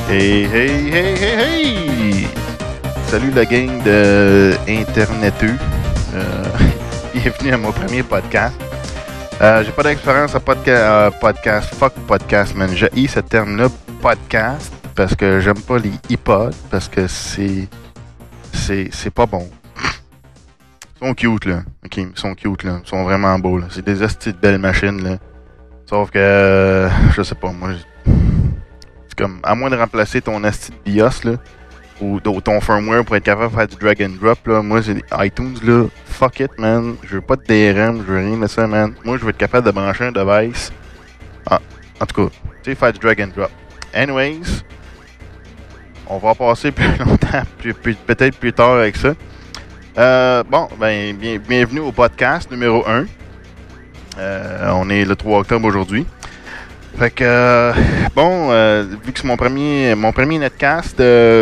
Hey, hey, hey, hey, hey! Salut la gang de Interneteux. Bienvenue à mon premier podcast. J'ai pas d'expérience à podcast. Fuck podcast, man. J'ai ce terme-là, podcast, parce que j'aime pas les iPods, parce que c'est pas bon. Ils sont cute, là. Ok, ils sont cute, là. Ils sont vraiment beaux, là. C'est des astis de belles machines, là. Sauf que, je sais pas, moi, c'est comme, à moins de remplacer ton asti de BIOS, là, ou ton firmware pour être capable de faire du drag and drop, là, moi, c'est iTunes, là, fuck it, man. Je veux pas de DRM, je veux rien de ça, man. Moi, je veux être capable de brancher un device. Ah, en tout cas, tu sais, faire du drag and drop. Anyways, on va passer plus longtemps, peut-être plus tard avec ça. Bon, ben, bienvenue au podcast numéro 1. On est le 3 octobre aujourd'hui. Fait que, bon, vu que c'est mon premier netcast,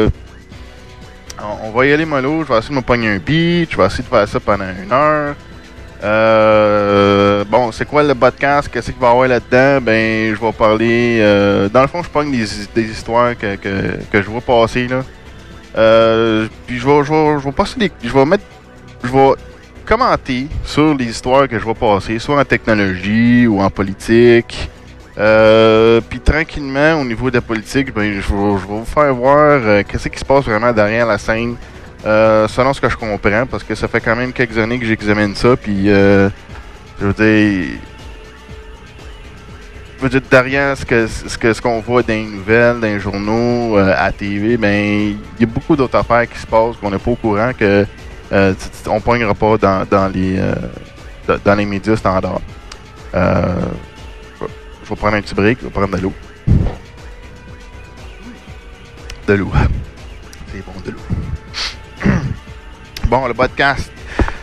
on va y aller mollo. Je vais essayer de me pogner un beat. Je vais essayer de faire ça pendant 1 heure. Bon, c'est quoi le podcast? Qu'est-ce qu'il va y avoir là-dedans? Ben, je vais parler... dans le fond, je pogne des histoires que je vois passer, là. Puis je vais passer je vais commenter sur les histoires que je vais passer, soit en technologie ou en politique. Puis tranquillement, au niveau de la politique, ben, je vais vous faire voir qu'est-ce qui se passe vraiment derrière la scène, selon ce que je comprends, parce que ça fait quand même quelques années que j'examine ça, puis je veux dire derrière ce qu'on voit dans les nouvelles, dans les journaux, à la TV, ben il y a beaucoup d'autres affaires qui se passent qu'on n'est pas au courant, que on ne pognera pas dans les médias standards. Je vais prendre un petit break, je vais prendre de l'eau. De l'eau. C'est bon, de l'eau. Bon, le podcast.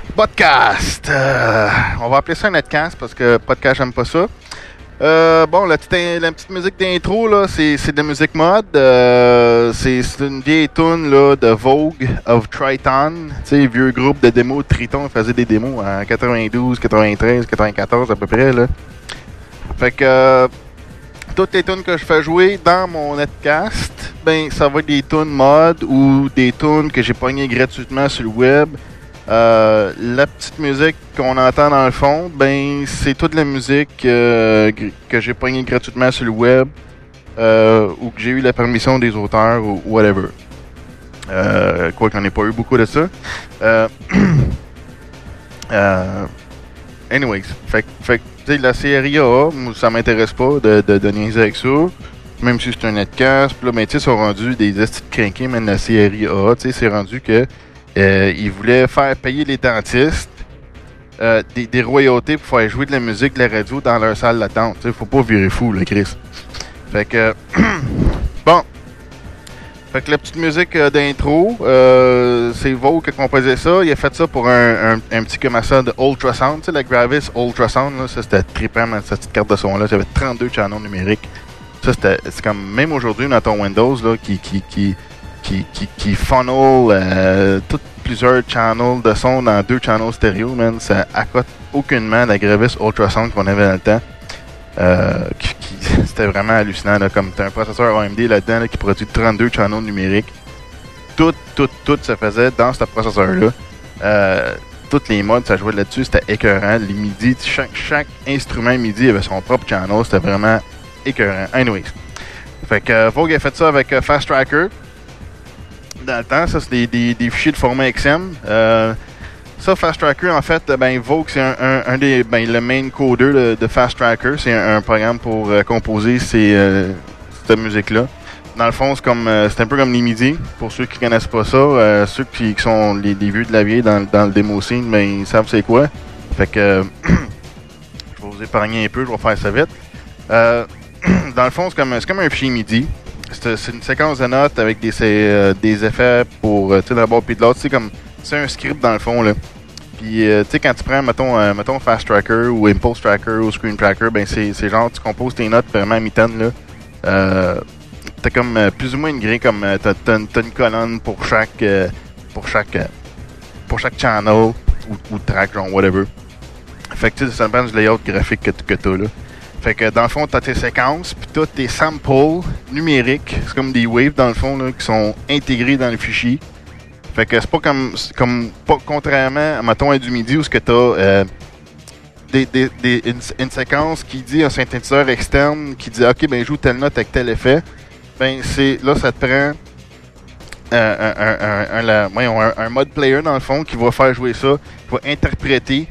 On va appeler ça un netcast parce que podcast, j'aime pas ça. Bon, la petite musique d'intro, là, c'est de la musique mode. C'est une vieille tune là, de Vogue of Triton. Tu sais, vieux groupe de démos de Triton faisait des démos en 92, 93, 94 à peu près, là. Fait que toutes les tunes que je fais jouer dans mon netcast, ben ça va être des tunes mod ou des tunes que j'ai pognées gratuitement sur le web. La petite musique qu'on entend dans le fond, ben c'est toute la musique que j'ai pognée gratuitement sur le web ou que j'ai eu la permission des auteurs ou whatever. Quoi qu'on n'ait pas eu beaucoup de ça. Anyways, fait que la série A, moi, ça m'intéresse pas de niaiser avec ça. Même si c'est un netcast, pis là, ben, tu sais, ils sont rendus des estis de crinqués, même la série A, tu sais, c'est rendu que ils voulaient faire payer les dentistes des royautés pour faire jouer de la musique, de la radio dans leur salle d'attente. Tu sais, faut pas virer fou, là, Chris. Fait que, bon. Fait que la petite musique d'intro, c'est Vogue qui a composé ça. Il a fait ça pour un petit commerçant de Ultrasound, tu sais, la Gravis Ultrasound, là, ça c'était trippant, cette petite carte de son-là. Ça avait 32 channels numériques. Ça, c'est comme, même aujourd'hui, dans ton Windows, là, qui funnel plusieurs channels de son dans 2 channels stéréo, man. Ça accote aucunement la Gravis Ultrasound qu'on avait dans le temps. C'était vraiment hallucinant, là, comme t'as un processeur AMD là-dedans là, qui produit 32 channels numériques. Tout se faisait dans ce processeur-là. Toutes les modes, ça jouait là-dessus, c'était écœurant. Les MIDI, chaque instrument MIDI avait son propre channel, c'était vraiment écœurant. Anyways. Fait que Vogue a fait ça avec Fast Tracker. Dans le temps, ça c'est des fichiers de format XM. Ça, Fast Tracker, en fait, ben Vogue, c'est le main coder de Fast Tracker. C'est un programme pour composer cette musique-là. Dans le fond, c'est un peu comme les MIDI. Pour ceux qui connaissent pas ça, ceux qui sont les vieux de la vieille dans le démo scene, ben ils savent c'est quoi. Fait que je vais vous épargner un peu, je vais faire ça vite. Dans le fond, c'est comme un fichier MIDI. C'est une séquence de notes avec des effets pour d'un bord puis de l'autre. C'est un script dans le fond, là. Puis, tu sais, quand tu prends, mettons Fast Tracker ou Impulse Tracker ou Screen Tracker, ben c'est genre, tu composes tes notes vraiment à mi-temps, là. T'as comme plus ou moins une grille, comme t'as une colonne pour chaque channel ou track, genre whatever. Fait que tu sais, ça dépend du layout graphique que t'as, là. Fait que dans le fond, t'as tes séquences, puis t'as tes samples numériques, c'est comme des waves dans le fond, là, qui sont intégrés dans le fichier. Fait que c'est pas pas contrairement, mettons, à du MIDI, où ce que t'as une séquence qui dit un synthétiseur externe, qui dit, OK, ben joue telle note avec tel effet. Ben, là, ça te prend un mode player, dans le fond, qui va faire jouer ça, qui va interpréter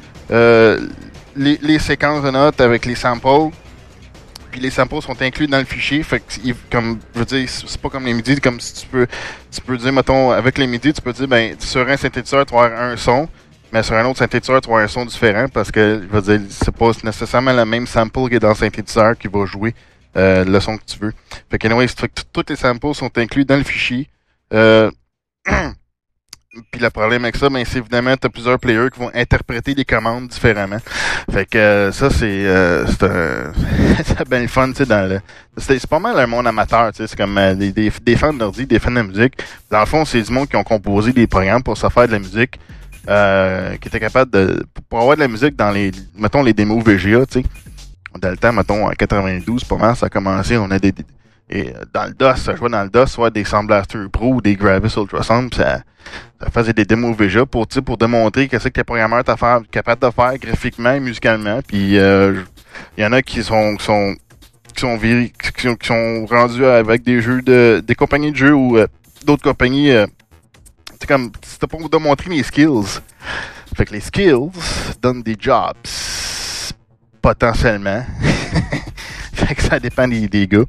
les séquences de notes avec les samples. Puis les samples sont inclus dans le fichier. Fait que, comme, je veux dire, c'est pas comme les MIDI, comme si tu peux dire, mettons, avec les MIDI, tu peux dire, ben, sur un synthétiseur, tu vas avoir un son, mais sur un autre synthétiseur, tu vas avoir un son différent parce que, je veux dire, c'est pas nécessairement le même sample qui est dans le synthétiseur qui va jouer le son que tu veux. Fait que, anyway, tous les samples sont inclus dans le fichier. Puis le problème avec ça, ben, c'est évidemment, tu as plusieurs players qui vont interpréter les commandes différemment. Fait que ça, c'est bien le fun, tu sais, c'est pas mal un monde amateur, tu sais, c'est comme des fans d'ordi, des fans de musique. Dans le fond, c'est du monde qui ont composé des programmes pour se faire de la musique, qui étaient capables pour avoir de la musique dans mettons, les démos VGA, tu sais. Dans le temps, mettons, en 92, pas mal, ça a commencé, on a et dans le DOS, ça jouait dans le DOS, soit des Sound Blaster Pro ou des Gravis Ultrasound, ça faisait des démos VGA pour démontrer qu'est-ce que les programmeurs étaient capables de faire graphiquement et musicalement. Puis il y en a qui sont rendus avec des jeux des compagnies de jeux ou d'autres compagnies. C'est comme c'était pour vous démontrer les skills. Fait que les skills donnent des jobs potentiellement. Fait que ça dépend des gars.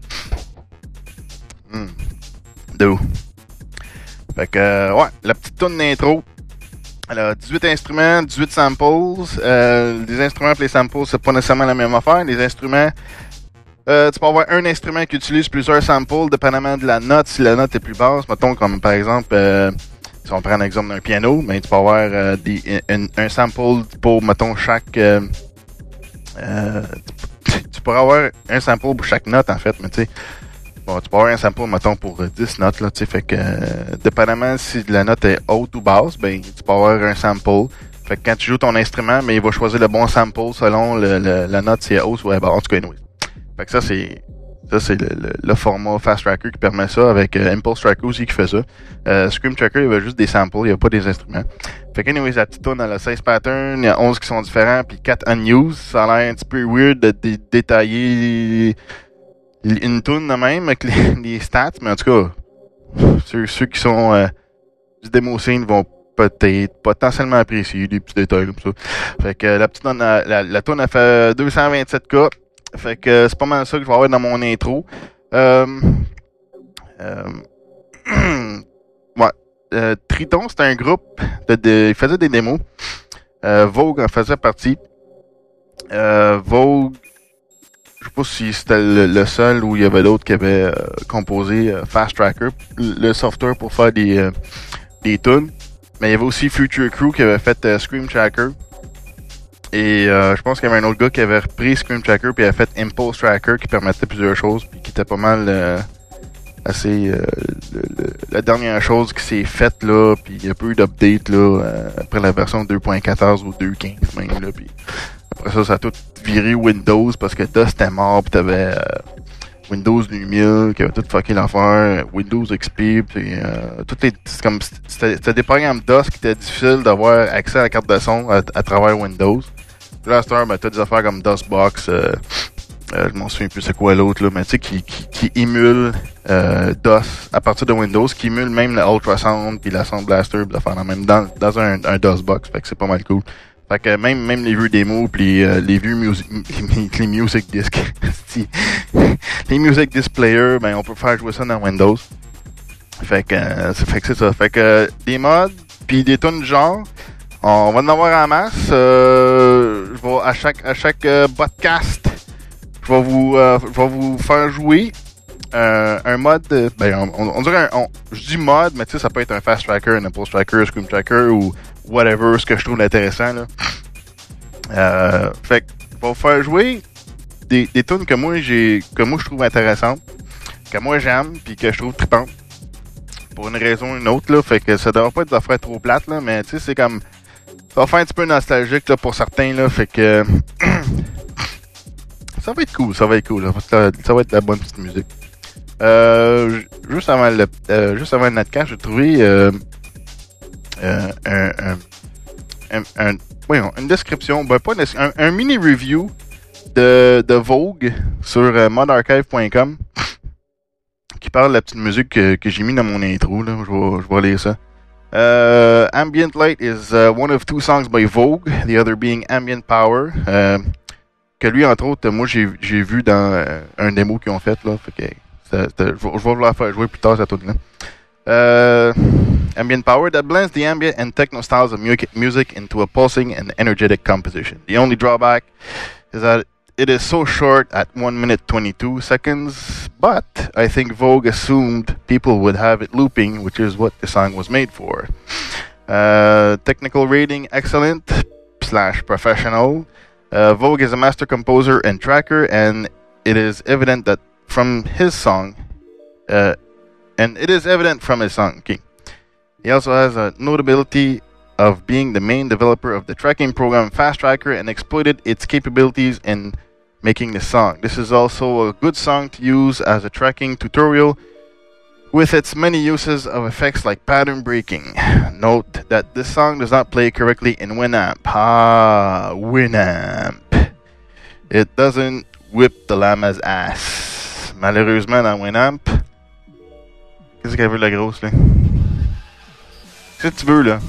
D'où? Fait que, ouais, la petite toune d'intro. Elle a 18 instruments, 18 samples. Les instruments et les samples, c'est pas nécessairement la même affaire. Les instruments, tu peux avoir un instrument qui utilise plusieurs samples, dépendamment de la note, si la note est plus basse. Mettons, comme par exemple, si on prend un exemple d'un piano, ben, tu peux avoir un sample pour, mettons, chaque... tu pourras avoir un sample pour chaque note, en fait, mais tu sais... Bon, tu peux avoir un sample, mettons, pour 10 notes, là, tu sais, fait que, dépendamment si la note est haute ou basse, ben, tu peux avoir un sample. Fait que quand tu joues ton instrument, mais il va choisir le bon sample selon la note si elle est haute ou elle est basse. En tout cas, anyway. Fait que ça, c'est le format Fast Tracker qui permet ça, avec Impulse Tracker aussi qui fait ça. Scream Tracker, il y avait juste des samples, il n'y a pas des instruments. Fait que, anyway, la petite tune, elle a 16 patterns, il y a 11 qui sont différents, puis 4 unused. Ça a l'air un petit peu weird de détailler une toune de même avec les stats, mais en tout cas, ceux qui sont du démo scene vont peut-être potentiellement apprécier des petits détails comme ça. Fait que la petite toune, la toune a fait 227K. Fait que c'est pas mal ça que je vais avoir dans mon intro. Ouais. Triton, c'était un groupe il faisait des démos. Vogue en faisait partie. Vogue, je sais pas si c'était le seul ou il y avait d'autres qui avaient composé Fast Tracker, le software pour faire des tunes. Mais il y avait aussi Future Crew qui avait fait Scream Tracker. Et je pense qu'il y avait un autre gars qui avait repris Scream Tracker puis avait fait Impulse Tracker qui permettait plusieurs choses puis qui était pas mal assez la dernière chose qui s'est faite là, puis il y a peu d'updates là après la version 2.14 ou 2.15 même là, puis après ça a tout viré Windows parce que DOS était mort, puis t'avais Windows 2000 qui avait tout fucké l'affaire, Windows XP, puis c'était des programmes DOS qui étaient difficiles d'avoir accès à la carte de son à travers Windows. Là, à cette heure, ben, t'as des affaires comme DOSBox, je m'en souviens plus c'est quoi l'autre, là, mais tu sais, qui émule DOS à partir de Windows, qui émule même le Ultrasound puis la Sound Blaster, pis d'affaires même dans un DOSBox, fait que c'est pas mal cool. Fait que même les vieux démos pis les vieux les music discs, les music disc players, ben on peut faire jouer ça dans Windows. Fait que c'est ça. Fait que des mods puis des tunes du genre, on va en avoir en masse. Je vais à chaque podcast, je vais vous faire jouer un mode. Ben on dirait je dis mode, mais tu sais ça peut être un Fast Tracker, un Impulse Tracker, un Scream Tracker ou whatever, ce que je trouve intéressant là. Fait que je vais vous faire jouer des tunes que moi je trouve intéressantes, que moi j'aime puis que je trouve trippantes. Pour une raison ou une autre là, fait que ça devrait pas être des affaires trop plates là, mais tu sais c'est comme ça va faire un petit peu nostalgique là pour certains là, fait que ça va être cool. Ça va être de la bonne petite musique. Juste avant le Netcast, j'ai trouvé une description, un mini review de Vogue sur modarchive.com qui parle de la petite musique que j'ai mis dans mon intro. Là. Je vais lire ça. Ambient Light is one of two songs by Vogue, the other being Ambient Power. Que lui, entre autres, moi j'ai vu dans un démo qu'ils ont fait. Là, fait que, je vais vouloir faire jouer plus tard cette tune-là. Ambient Power that blends the ambient and techno styles of music into a pulsing and energetic composition. The only drawback is that it is so short at 1 minute 22 seconds, but I think Vogue assumed people would have it looping, which is what the song was made for. Technical rating excellent / professional. Vogue is a master composer and tracker, and it is evident that from his song, okay. He also has a notability of being the main developer of the tracking program Fast Tracker and exploited its capabilities in making the song. This is also a good song to use as a tracking tutorial with its many uses of effects like pattern breaking. Note that this song does not play correctly in Winamp. Winamp. It doesn't whip the llama's ass. Malheureusement, dans Winamp, qu'est-ce qu'elle veut la grosse, là? Qu'est-ce que tu veux, là?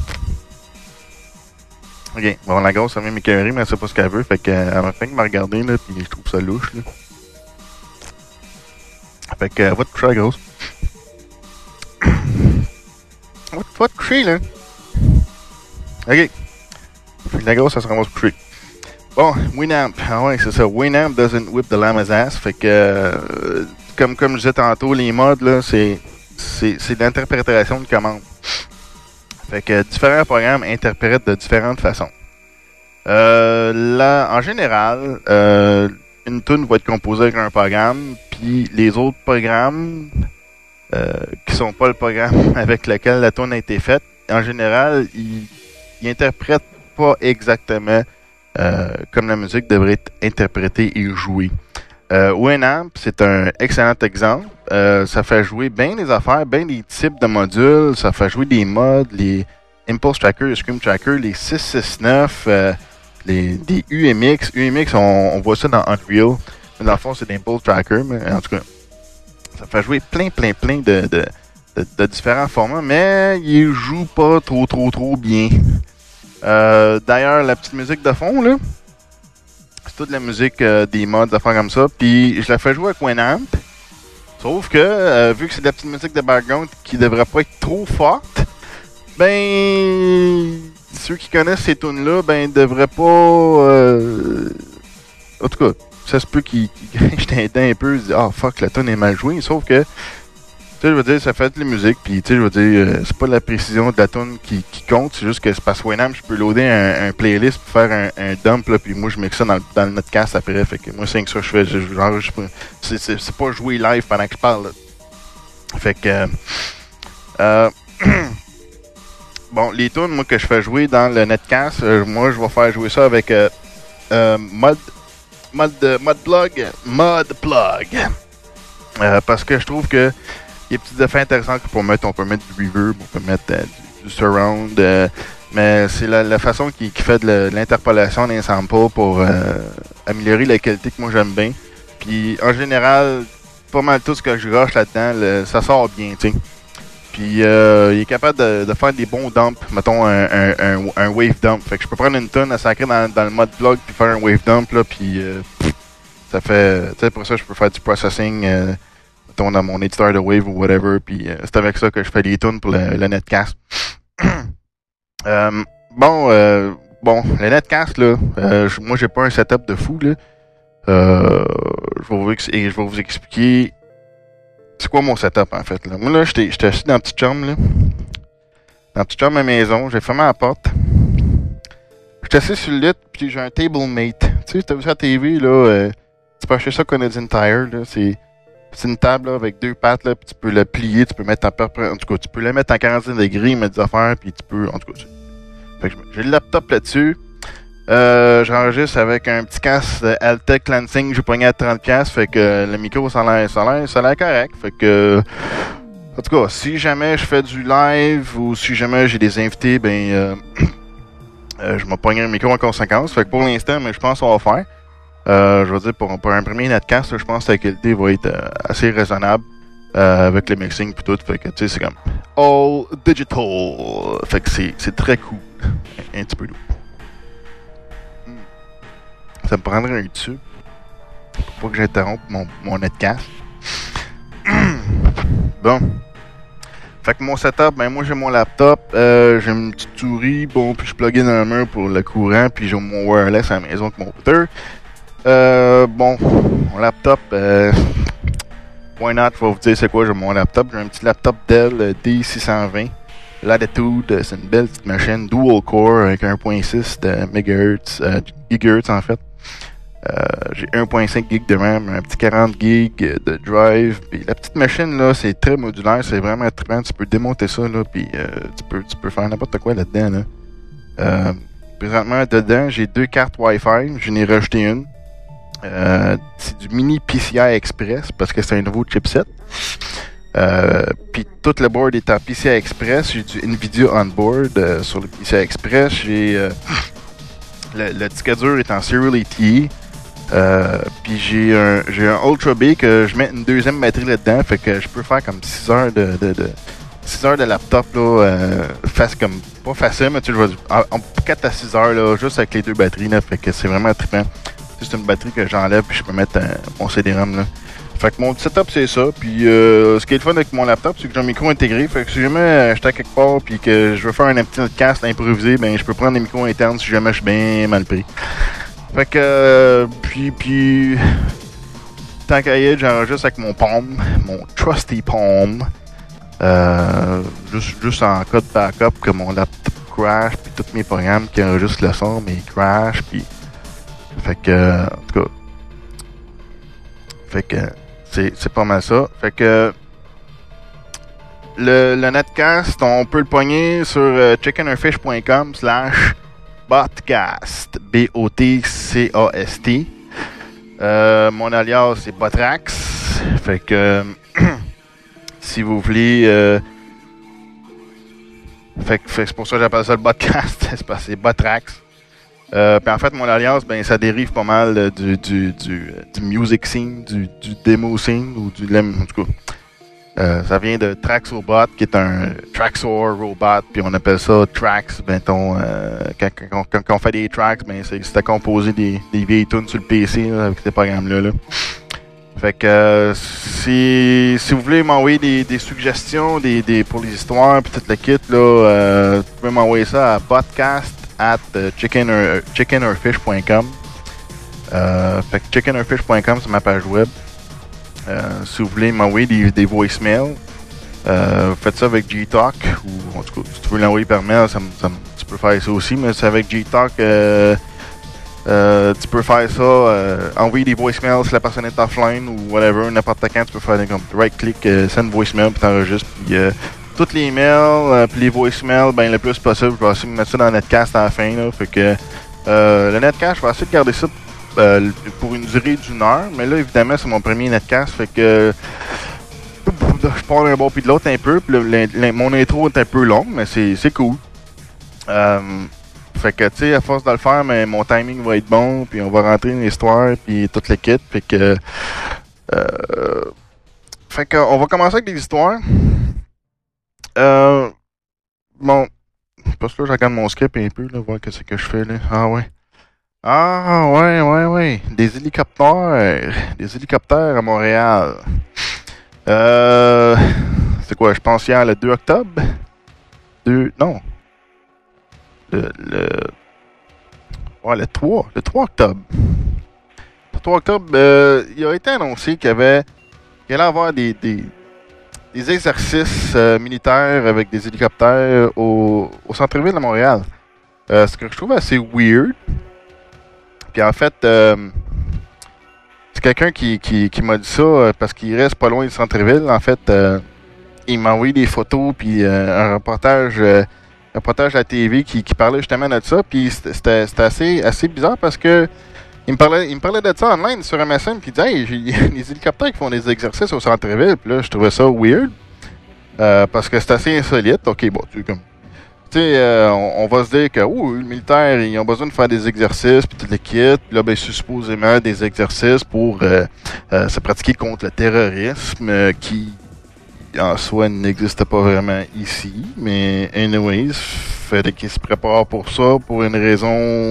Ok, bon, la grosse, ça vient m'écœurer, mais elle sait pas ce qu'elle veut, fait qu'elle m'a fait que m'a regardé, là, pis je trouve ça louche, là. Fait que, va te coucher, la grosse. Va te coucher, là. Ok. Fait que la grosse, ça se ramasse coucher. Bon, Winamp. Ah ouais, c'est ça. Winamp doesn't whip the llama's ass. Fait que, comme je disais tantôt, les modes, là, c'est de l'interprétation de commandes. Fait que différents programmes interprètent de différentes façons. Là, en général, une tune va être composée avec un programme, puis les autres programmes qui sont pas le programme avec lequel la tune a été faite, en général, ils interprètent pas exactement comme la musique devrait être interprétée et jouée. Winamp, c'est un excellent exemple. Ça fait jouer bien des affaires, bien des types de modules. Ça fait jouer des modes, les Impulse Tracker, les Scream Tracker, les 669, des UMX. UMX, on voit ça dans Unreal. Mais dans le fond, c'est des Impulse Tracker. Mais en tout cas, ça fait jouer plein de différents formats. Mais ils jouent pas trop bien. D'ailleurs, la petite musique de fond, là, c'est toute la musique des mods, des affaires comme ça. Puis je la fais jouer avec Winamp. Sauf que, vu que c'est de la petite musique de background qui devrait pas être trop forte, ben, ceux qui connaissent ces tunes-là, ben, devraient pas. En tout cas, ça se peut qu'ils grinchent un dent un peu, ils se disent, ah fuck, la tune est mal jouée. Sauf que, tu sais, je veux dire, ça fait de la musique, puis tu sais, je veux dire, c'est pas la précision de la tune qui compte, c'est juste que c'est parce que Winamp, je peux loader un playlist pour faire un dump, là, puis moi, je mixe ça dans le Netcast après, fait que moi, c'est que ça que je fais, genre, c'est pas jouer live pendant que je parle, là. Fait que, bon, les tunes, moi, que je fais jouer dans le Netcast, moi, je vais faire jouer ça avec Modplug. Parce que je trouve que il y a des petits effets intéressants qu'on peut mettre. On peut mettre du reverb, on peut mettre du surround. Mais c'est la façon qui fait de l'interpolation d'un sample pour améliorer la qualité que moi j'aime bien. Puis en général, pas mal tout ce que je rush là-dedans, ça sort bien, tu sais. Puis il est capable de faire des bons dumps, mettons un wave dump. Fait que je peux prendre une tonne à sacrer dans le mode blog puis faire un wave dump là, puis ça fait, tu sais, pour ça je peux faire du processing, mettons dans mon éditeur de wave ou whatever. Puis c'est avec ça que je fais les tunes pour le Netcast. Bon, le Netcast là, moi j'ai pas un setup de fou là. Je vais vous expliquer. C'est quoi mon setup en fait là? Moi là, j'étais assis dans la petite chambre là. Dans la petite chambre à la maison, j'ai fermé la porte. J'étais assis sur le lit, puis j'ai un table mate. Tu sais, t'as vu ça à la TV là, tu peux acheter ça Canadian Tire là, c'est une table là, avec deux pattes là, puis tu peux la plier, tu peux mettre en tout cas, tu peux la mettre en 45 degrés, mettre des affaires, puis tu peux, en tout cas, fait que j'ai le laptop là-dessus. J'enregistre avec un petit casque Altec Lansing, j'ai pogné à 30$, fait que le micro ça a l'air correct, fait que en tout cas, si jamais je fais du live ou si jamais j'ai des invités, ben je vais pogner un micro en conséquence, fait que pour l'instant, mais je pense qu'on va faire. Je veux dire, pour un premier netcast, je pense que la qualité va être assez raisonnable avec le mixing et tout, fait que tu sais, c'est comme all digital, fait que c'est très cool, un petit peu doux. Ça me prendrait un tube pour pas que j'interrompe mon netcast. Bon. Fait que mon setup, ben moi j'ai mon laptop, j'ai une petite souris, bon, puis je plug in dans le mur pour le courant, puis j'ai mon wireless à la maison avec mon routeur. Bon, mon laptop, why not, je vais vous dire c'est quoi, j'ai mon laptop. J'ai un petit laptop Dell D620 Latitude, c'est une belle petite machine dual core avec 1.6 de MHz, GHz en fait. J'ai 1.5 GB de RAM, un petit 40 GB de drive. Puis la petite machine là, c'est très modulaire, c'est vraiment trippant. Tu peux démonter ça là, puis tu peux faire n'importe quoi là-dedans là. Présentement dedans, j'ai 2 cartes Wi-Fi, j'en ai rajouté une. C'est du mini PCI Express parce que c'est un nouveau chipset. Puis tout le board est en PCI Express. J'ai du Nvidia on-board sur le PCI Express. J'ai le disque dur est en Serial ATE. Puis j'ai un Ultra B que je mets une deuxième batterie là-dedans, fait que je peux faire comme 6 heures de 6 heures de laptop là, comme pas facile, mais tu sais, en 4 à 6 heures là, juste avec les deux batteries là, fait que c'est vraiment trippant. C'est une batterie que j'enlève puis je peux mettre mon CD-ROM là. Fait que mon setup c'est ça, puis ce qui est le fun avec mon laptop, c'est que j'ai un micro intégré, fait que si jamais j'étais à quelque part puis que je veux faire un petit podcast improvisé, ben je peux prendre des micros internes si jamais je suis bien mal pris. Fait que, puis, tant qu'à y être, j'enregistre avec mon Palm, mon Trusty Palm. Juste en cas de backup que mon laptop crash, puis tous mes programmes qui enregistrent le son, mais ils crash, puis. Fait que, en tout cas. Fait que, c'est pas mal ça. Fait que. Le netcast, on peut le pogner sur chickenorfish.com/. Botcast, B-O-T-C-A-S-T. Mon alias c'est Botrax. Fait que si vous voulez, fait que c'est pour ça que j'appelle ça le Botcast. C'est parce que c'est Botrax. Puis en fait mon alias, ben ça dérive pas mal du music scene, du demo scene ou en tout cas. Ça vient de Traxobot, qui est un Traxor robot, puis on appelle ça Trax. Ben, quand on fait des tracks, ben, c'était composé des vieilles tunes sur le PC là, avec ces programmes-là. Là. Fait que si vous voulez m'envoyer des suggestions pour les histoires puis tout le kit, là, vous pouvez m'envoyer ça à podcast@chickenorfish.com. Fait que chickenorfish.com, c'est ma page web. Si vous voulez m'envoyer des voicemails, vous faites ça avec Gtalk, ou en tout cas, si tu veux l'envoyer par mail, tu peux faire ça aussi, mais c'est avec Gtalk, tu peux faire ça, envoyer des voicemails si la personne est offline ou whatever, n'importe quand, tu peux faire comme right-click, send voicemail, puis t'enregistres, puis toutes les mails, puis les voicemails, ben le plus possible, je vais essayer de mettre ça dans le netcast à la fin, là, fait que le netcast, je vais essayer de garder ça pour une durée d'1 heure, mais là évidemment c'est mon premier netcast, fait que je pars d'un bord puis de l'autre un peu, puis mon intro est un peu long, mais c'est cool. Fait que tu sais, à force de le faire, mais mon timing va être bon, puis on va rentrer dans l'histoire, puis toute l'équipe, fait que on va commencer avec des histoires. Bon, parce que là je regarde mon script un peu, là, voir qu'est-ce que je fais là. Ah ouais. Des hélicoptères à Montréal. C'est quoi, je pense hier le 2 octobre? Non. Le 3 octobre. Le 3 octobre, il a été annoncé qu'il allait avoir des exercices militaires avec des hélicoptères au centre-ville de Montréal. Ce que je trouve assez weird. Puis en fait, c'est quelqu'un qui m'a dit ça parce qu'il reste pas loin du centre-ville. En fait, il m'a envoyé des photos puis un reportage reportage à la TV qui parlait justement de ça. Puis c'était assez bizarre parce que il me parlait de ça online sur MSN. Puis il disait, hey, j'ai des hélicoptères qui font des exercices au centre-ville. Puis là, je trouvais ça weird. Parce que c'est assez insolite. Ok, bon, tu sais, comme. Tu sais, on va se dire que le militaire, ils ont besoin de faire des exercices, puis tout le kit. Puis là, ben, c'est supposément des exercices pour se pratiquer contre le terrorisme, qui en soi n'existe pas vraiment ici. Mais anyways, fait qu'ils se préparent pour ça, pour une raison.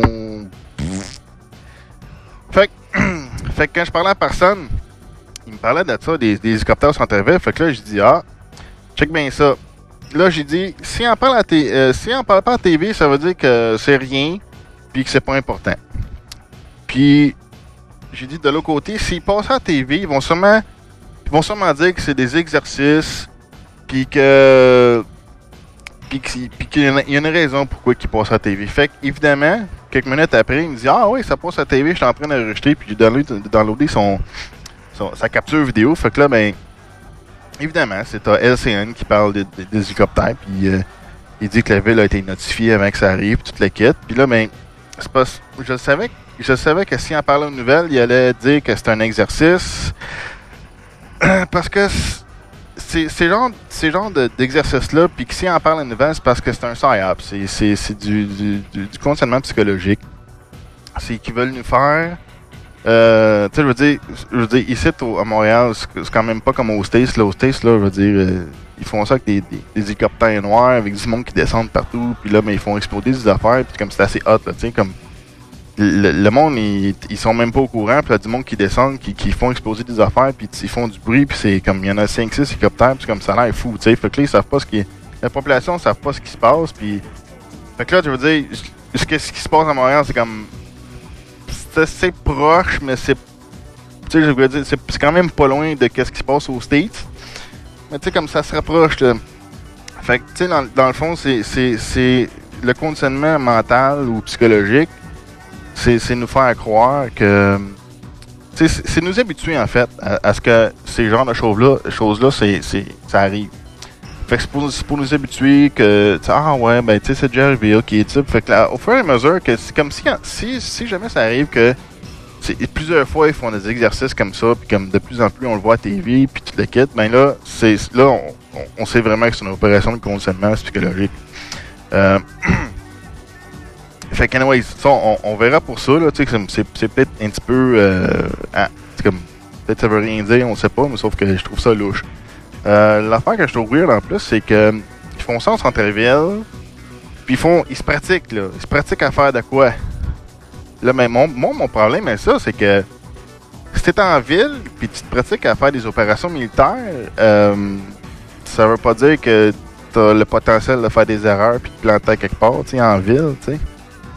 Fait que quand je parlais à personne, il me parlait de ça, des hélicoptères au centre-ville. Fait que là, je dis, check bien ça. Là, j'ai dit, si on parle pas à TV, ça veut dire que c'est rien, puis que c'est pas important. Puis, j'ai dit, de l'autre côté, s'ils passent à TV, ils vont sûrement dire que c'est des exercices, puis qu'il y a une raison pourquoi ils passent à TV. Fait que, évidemment, quelques minutes après, il me dit, oui, ça passe à TV, je suis en train de rejeter, puis j'ai downloadé sa capture vidéo. Fait que là, ben, évidemment, c'est LCN qui parle des hélicoptères, puis il dit que la ville a été notifiée avant que ça arrive, toute la quête. Puis là, ben, c'est pas. Je savais que si on parlait aux nouvelles, il allait dire que c'était un exercice. Parce que ces genres d'exercices-là, puis que si on parle aux nouvelles, c'est parce que c'est un psyop. C'est du conditionnement psychologique. C'est qu'ils veulent nous faire. Tu sais, je veux dire, ici à Montréal, c'est quand même pas comme aux States. Là, aux States, là, je veux dire, ils font ça avec des hélicoptères noirs, avec du monde qui descendent partout, puis là, ben, ils font exploser des affaires, puis comme c'est assez hot, là, tu sais, comme le monde, ils sont même pas au courant, puis il y a du monde qui descend, qui font exploser des affaires, puis ils font du bruit, puis c'est comme, il y en a 5-6 hélicoptères, puis comme ça a l'air fou, tu sais, fait que là, ils savent pas la population ne savent pas ce qui se passe, puis fait que là, je veux dire, ce qui se passe à Montréal, c'est comme, c'est proche, mais c'est, tu sais, je veux dire, c'est quand même pas loin de ce qui se passe aux States, mais tu sais, comme ça se rapproche, là. Fait que, tu sais, dans le fond, c'est le conditionnement mental ou psychologique, c'est nous faire croire que, tu sais, c'est nous habituer, en fait, à ce que ces genres de choses-là, ça arrive. Fait que c'est pour nous habituer que, ouais, ben, tu sais, c'est déjà arrivé, ok, tu sais. Fait que là, au fur et à mesure, que c'est comme si jamais ça arrive que, plusieurs fois, ils font des exercices comme ça, puis comme de plus en plus, on le voit à TV, puis tout le kit, ben là, on sait vraiment que c'est une opération de conditionnement psychologique. Fait que, anyway, ça, on verra pour ça, là, tu sais, c'est peut-être un petit peu, c'est comme, peut-être ça veut rien dire, on sait pas, mais sauf que je trouve ça louche. L'affaire que je trouve weird en plus, c'est que ils font ça en centre-ville, puis ils se pratiquent, là. Ils se pratiquent à faire de quoi? Là, mais mon problème avec ça, c'est que si t'es en ville, puis tu te pratiques à faire des opérations militaires, ça veut pas dire que t'as le potentiel de faire des erreurs puis de planter quelque part, tu sais, en ville, tu sais.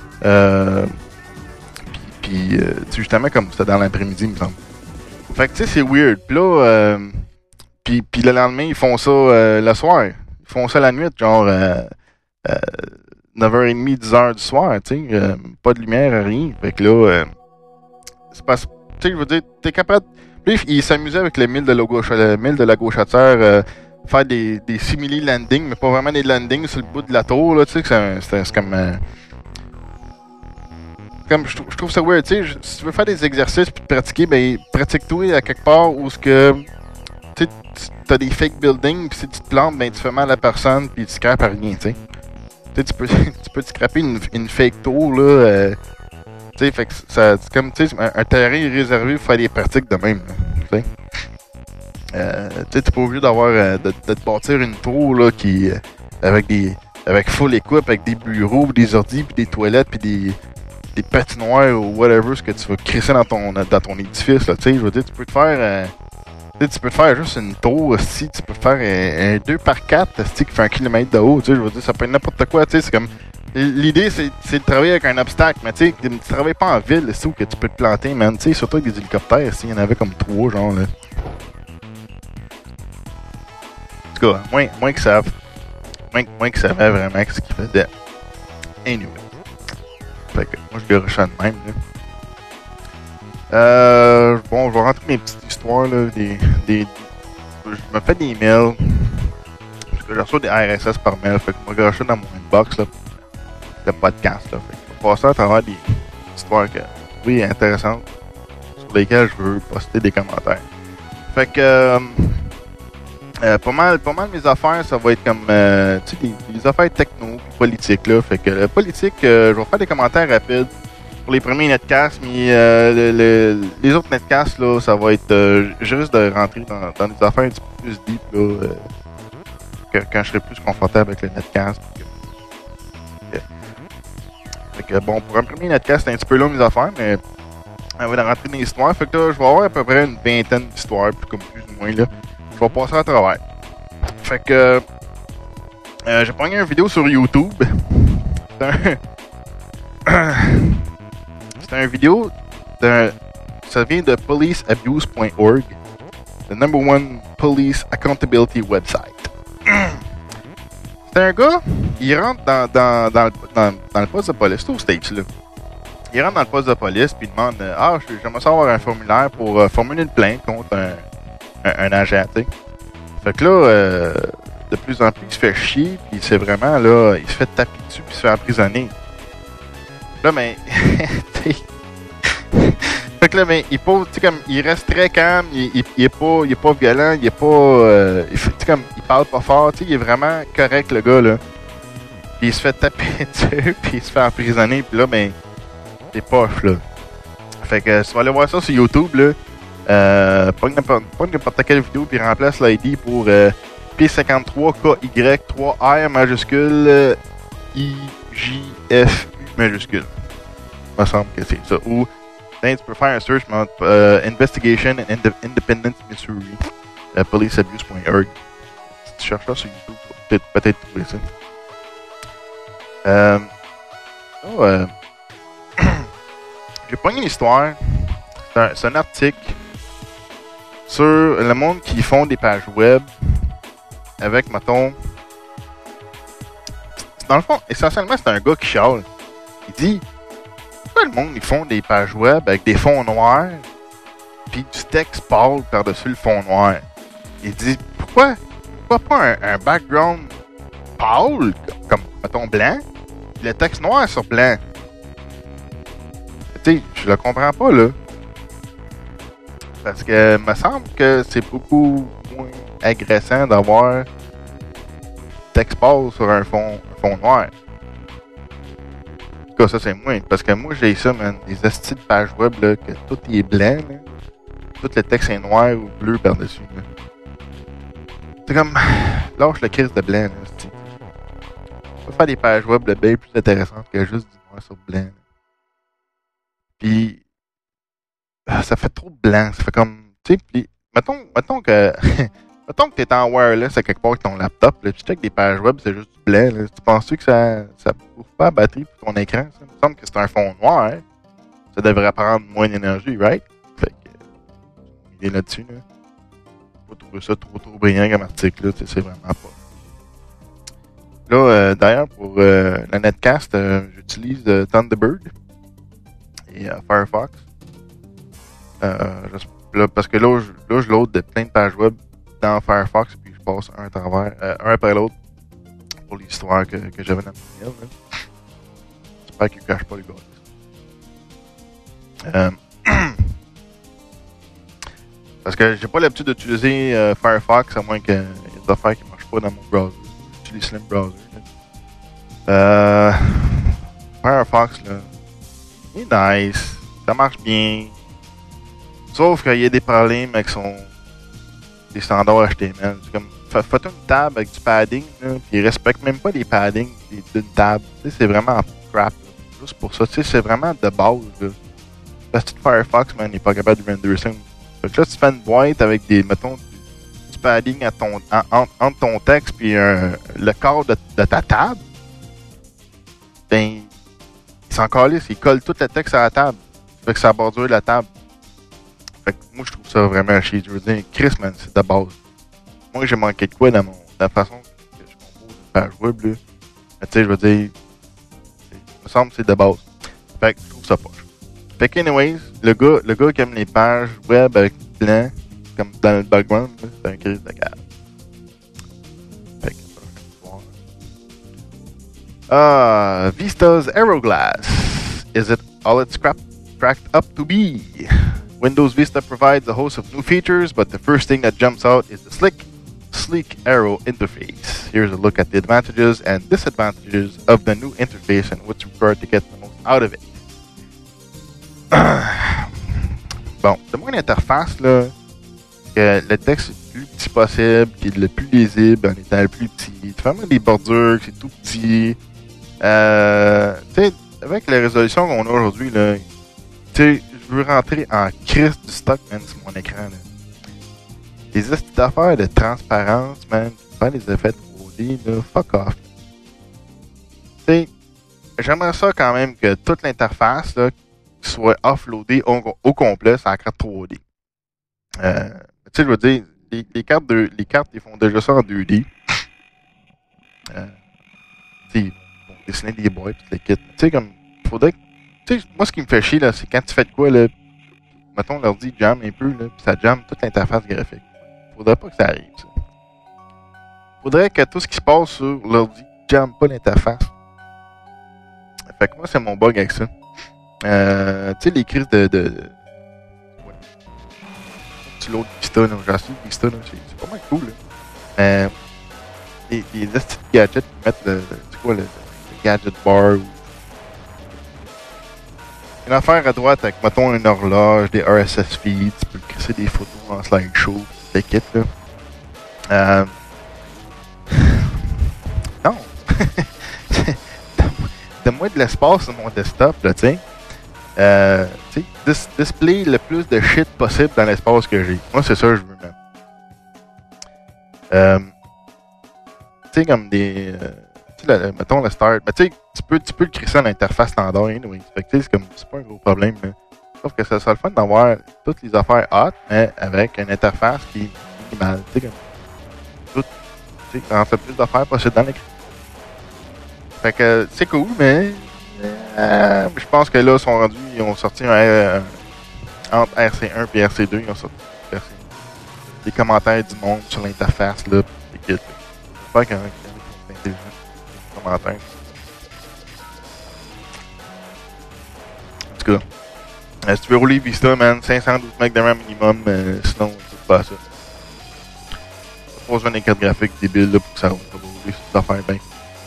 Puis justement, comme c'était dans l'après-midi, il me semble. Fait que, tu sais, c'est weird. Puis là, puis le lendemain, ils font ça le soir. Ils font ça la nuit, genre 9h30, 10h du soir, tu sais. Pas de lumière, rien. Fait que là, c'est parce que, tu sais, je veux dire, t'es capable. Puis ils s'amusaient avec le mille de la gauchetière, faire des simili landings, mais pas vraiment des landings sur le bout de la tour, là, tu sais, c'est comme. Je trouve ça weird, tu sais, si tu veux faire des exercices puis te pratiquer, ben pratique-toi à quelque part où ce que tu sais, t'as des fake buildings puis si tu te plantes, ben tu fais mal à la personne puis tu scrapes à rien, tu sais. Tu peux te scraper une fake tour là, tu sais, fait que ça, c'est comme, tu sais, un terrain réservé pour faire des pratiques de même, tu sais. Tu sais, t'es pas obligé d'avoir de te bâtir une tour là qui avec full équipe, avec des bureaux, des ordis puis des toilettes puis des patinoires ou whatever ce que tu vas crisser dans ton édifice, là, tu sais, je veux dire, tu peux te faire juste une tour, si tu peux te faire un 2x4 qui fait 1 km de haut, tu sais, je veux dire, ça peut être n'importe quoi, tu sais, c'est comme, l'idée c'est de travailler avec un obstacle, mais tu sais, tu travailles pas en ville, c'est où que tu peux te planter, man, tu sais, surtout avec des hélicoptères, il y en avait comme 3, genre, là. En tout cas, moins qu'ils savent vraiment ce qu'ils faisaient. Anyway. Fait que moi je garochais de même, là. Bon, je vais rentrer mes petites histoires, là, je me fais des mails, parce que je reçois des RSS par mail, fait que moi je garochais dans mon Box, là, le podcast. Là. Fait que je vais passer à travers des histoires que, oui, intéressantes, sur lesquelles je veux poster des commentaires. Fait que, pas mal mes affaires, ça va être comme, tu sais, des affaires techno, politiques, là. Fait que, politique, je vais faire des commentaires rapides pour les premiers netcasts, mais les autres netcasts, là, ça va être juste de rentrer dans des affaires un petit peu plus deep, là, quand je serai plus confortable avec le netcast. Fait que, bon, pour un premier netcast, c'est un petit peu long mes affaires, mais on va rentrer dans les histoires. Fait que là, je vais avoir à peu près une vingtaine d'histoires, plus ou moins, là. Je vais passer à travers. Fait que, j'ai pogné une vidéo sur YouTube. C'est un vidéo ça vient de policeabuse.org, the number one police accountability website. C'est un gars, il rentre dans le poste de police, c'est aux States, là. Il rentre dans le poste de police, puis il demande j'aimerais savoir un formulaire pour formuler une plainte contre un agent, tu sais. Fait que là, de plus en plus, il se fait chier, puis c'est vraiment, là, il se fait taper dessus, puis il se fait emprisonner. Là, mais, fait que là, mais, il pose, tu sais, comme, il reste très calme, il est pas violent, il est pas, tu sais, comme, il parle pas fort, tu sais, il est vraiment correct, le gars, là. Puis il se fait taper dessus, puis il se fait emprisonner, puis là, ben, c'est poche, là. Fait que, tu vas aller voir ça sur YouTube, là. Pas n'importe quelle vidéo, puis remplace l'ID pour P53KY3R majuscule IJFU majuscule. Il me semble que c'est ça. Ou, tu peux faire un search Investigation and Independent Missouri, policeabuse.org. Si tu cherches ça sur YouTube, tu vas peut-être trouver ça. J'ai pogné une histoire. C'est un article sur le monde qui font des pages web avec, mettons... Dans le fond, essentiellement, c'est un gars qui chiale. Il dit, pourquoi le monde, ils font des pages web avec des fonds noirs puis du texte pâle par-dessus le fond noir? Il dit, pourquoi pas un background pâle, comme, mettons, blanc, puis le texte noir sur blanc? Tu sais, je le comprends pas, là. Parce que me semble que c'est beaucoup moins agressant d'avoir texte pâle sur un fond noir. En tout cas, ça c'est moins. Parce que moi j'ai ça, man. Des astis de pages web là, que tout est blanc, là. Tout le texte est noir ou bleu par-dessus. Là. C'est comme. Lâche le crise de blanc, là. On peut faire des pages web là, bien plus intéressantes que juste du noir sur blanc. Là. Puis ça fait trop blanc. Ça fait comme. Tu sais, puis mettons que. Mettons que t'es en wireless à quelque part avec ton laptop, là, tu check des pages web, c'est juste du blanc. Là. Tu penses-tu que ça bouffe pas la batterie pour ton écran? Ça me semble que c'est un fond noir. Hein? Ça devrait prendre moins d'énergie, right? Fait que, il est là-dessus. Là. Faut pas trouver ça trop brillant comme article. Là, c'est vraiment pas. Là, d'ailleurs, pour le netcast, j'utilise Thunderbird et Firefox. Là, parce que là, je load de plein de pages web dans Firefox, puis je passe un après l'autre pour l'histoire que j'avais dans mon email. J'espère qu'il ne cache pas les gars. Parce que j'ai pas l'habitude d'utiliser Firefox, à moins qu'il y ait des affaires qui ne marchent pas dans mon browser. J'utilise Slim Browser. Firefox, là, il est nice. Ça marche bien. Sauf qu'il y a des problèmes avec des standards HTML. C'est comme, faites une table avec du padding, là, puis ils respectent même pas les paddings d'une table. Tu sais, c'est vraiment crap, là. Juste pour ça. Tu sais, c'est vraiment de base, là. Parce que Firefox, man, il est pas capable de render ça. Fait que là, tu fais une boîte avec mettons, du padding entre ton texte puis le corps de ta table. Ben, il s'en calisse, il colle tout le texte à la table. Fait que ça bordure la table. Fait que moi, je trouve ça vraiment chier. Je veux dire, Chris, man, c'est de base. Moi, j'ai manqué de quoi dans la façon que je compose une page web, là. Mais tu sais, je veux dire, il me semble que c'est de base. Fait que je trouve ça poche. Fait que, anyways, le gars qui aime les pages web avec blanc, comme dans le background, là, c'est un crise de cave. Fait que, Vista's Aeroglass. Is it all it's cracked up to be? Windows Vista provides a host of new features, but the first thing that jumps out is the sleek Aero interface. Here's a look at the advantages and disadvantages of the new interface and what's required to get the most out of it. Bon, donne-moi une interface là, que le texte est le plus petit possible, qui est le plus lisible en étant le plus petit. Tu fais vraiment des bordures, c'est tout petit. Tu sais, avec la résolution qu'on a aujourd'hui, là, tu sais, je veux rentrer en crise du stock, man, sur mon écran, là. Les petites affaires de transparence, man, faire des effets 3D, là, fuck off. Tu sais, j'aimerais ça quand même que toute l'interface, là, soit offloadée au complet sur la carte 3D. Tu sais, je veux dire, les cartes, ils font déjà ça en 2D. Ils vont dessiner des boîtes, toutes les kits. Tu sais, comme, faudrait que. Tu sais, moi, ce qui me fait chier, là, c'est quand tu fais de quoi, là, mettons, l'ordi jamme un peu, là, pis ça jamme toute l'interface graphique. Faudrait pas que ça arrive, ça. Faudrait que tout ce qui se passe sur l'ordi jamme pas l'interface. Fait que moi, c'est mon bug avec ça. Tu sais, les crises de ouais. Tu l'autre Vista, là, j'ai acheté le Vista, là, c'est pas mal cool, là. Les petits gadgets qui mettent c'est quoi, le gadget bar ou une affaire à droite avec, mettons, une horloge, des RSS feeds, tu peux crisser des photos en slideshow, des kits, là. Non! Donne-moi de l'espace sur mon desktop, là, tu sais. Display le plus de shit possible dans l'espace que j'ai. Moi, c'est ça que je veux mettre. Tu sais, comme des... tu sais, mettons le start. Mais tu sais, tu peux le crisser en interface standard, anyway. Fait que tu sais, c'est pas un gros problème. Là. Sauf que ça serait le fun d'avoir toutes les affaires hot, mais avec une interface qui est minimale. Tu sais, comme... Tout, tu sais, rentrer plus d'affaires possible dans l'écran. Fait que c'est cool, mais... je pense que là, ils ont sorti entre RC1 et RC2, ils ont sorti des commentaires du monde sur l'interface, là, pis des kits. J'espère qu'il y en a qui sont intelligents. Les commentaires. En tout cas, si tu veux rouler Vista, man, 512 MB de RAM minimum, sinon, c'est pas ça. T'as pas besoin d'une carte graphique débile là, pour que ça roule sur cette affaire, ben.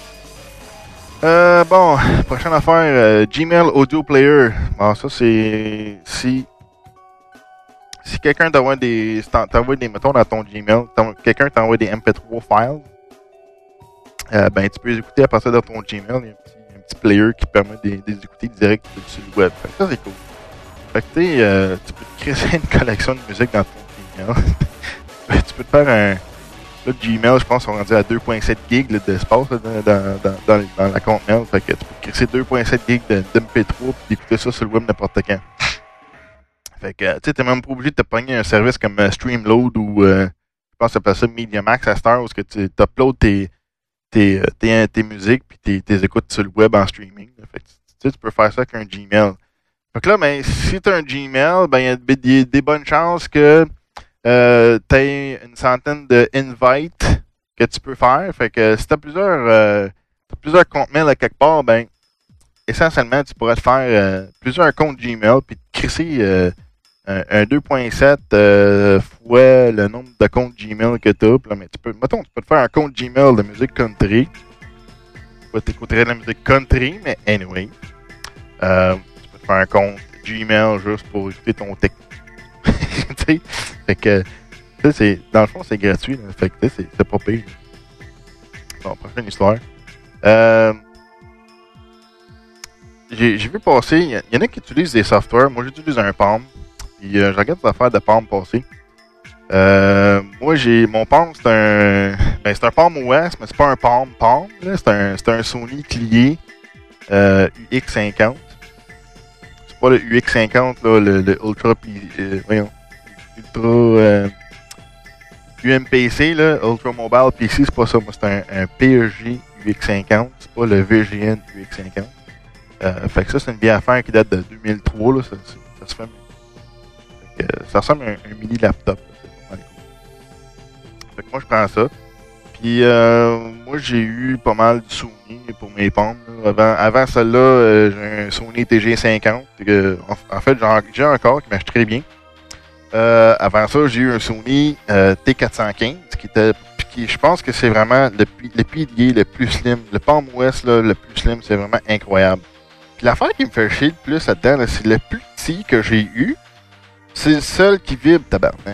Bon, prochaine affaire, Gmail Audio Player. Bon, ça c'est si quelqu'un t'envoie mettons dans ton Gmail, quelqu'un t'envoie des MP3 files, ben tu peux les écouter à partir de ton Gmail. Il y a un petit player qui permet de les écouter direct sur le web. Fait que ça c'est cool. Fait que tu peux te créer une collection de musique dans ton Gmail. Tu peux te faire un... Là, Gmail, je pense, sont rendus à 2.7 gigs d'espace dans la compte mail. Fait que tu peux créer 2.7 gigs d'MP3 et d'écouter ça sur le web n'importe quand. Fait que, tu sais, t'es même pas obligé de te pogner un service comme Streamload ou, je pense que ça s'appelle ça MediaMax à Star, où tu uploads tes musiques puis tes écoutes sur le web en streaming. Fait que, tu peux faire ça avec un Gmail. Fait que là, ben, si t'as un Gmail, ben, il y a des bonnes chances que t'as une centaine de invites que tu peux faire. Fait que si t'as plusieurs comptes mail à quelque part, ben essentiellement tu pourrais te faire plusieurs comptes Gmail puis te crisser un 2.7 fois le nombre de comptes Gmail que t'as. Là, mais tu peux te faire un compte Gmail de musique country. T'écouterais de la musique country, mais anyway. Tu peux te faire un compte Gmail juste pour écouter ton techno. Fait que, dans le fond, c'est gratuit. Là. Fait que, c'est pas pire. Bon, prochaine histoire. J'ai vu passer, il y en a qui utilisent des softwares. Moi, j'utilise un Palm. Puis, je regarde les affaires de Palm passer. Moi, mon Palm, c'est un Palm OS, mais c'est pas un Palm. Là. C'est un Sony Clié UX50. C'est pas le UX50, là, le Ultra... UMPC, là, Ultra Mobile PC, c'est pas ça. Moi, c'est un PSG UX50. C'est pas le VGN UX50. Fait que ça, c'est une vieille affaire qui date de 2003. Là, ça se fait. Fait que, ça ressemble à un mini laptop. Là, c'est pas mal cool. Fait que moi, je prends ça. Puis, moi, j'ai eu pas mal de Sony. pour mes pommes. Avant celle-là, j'ai un Sony TG50. En fait, j'ai encore qui marche très bien. Avant ça, j'ai eu un Sony T415 qui je pense que c'est vraiment le pilier le plus slim. Le Palm West, là, le plus slim, c'est vraiment incroyable. Puis l'affaire qui me fait chier le plus là-dedans, là, c'est le plus petit que j'ai eu. C'est le seul qui vibre, tabarnak.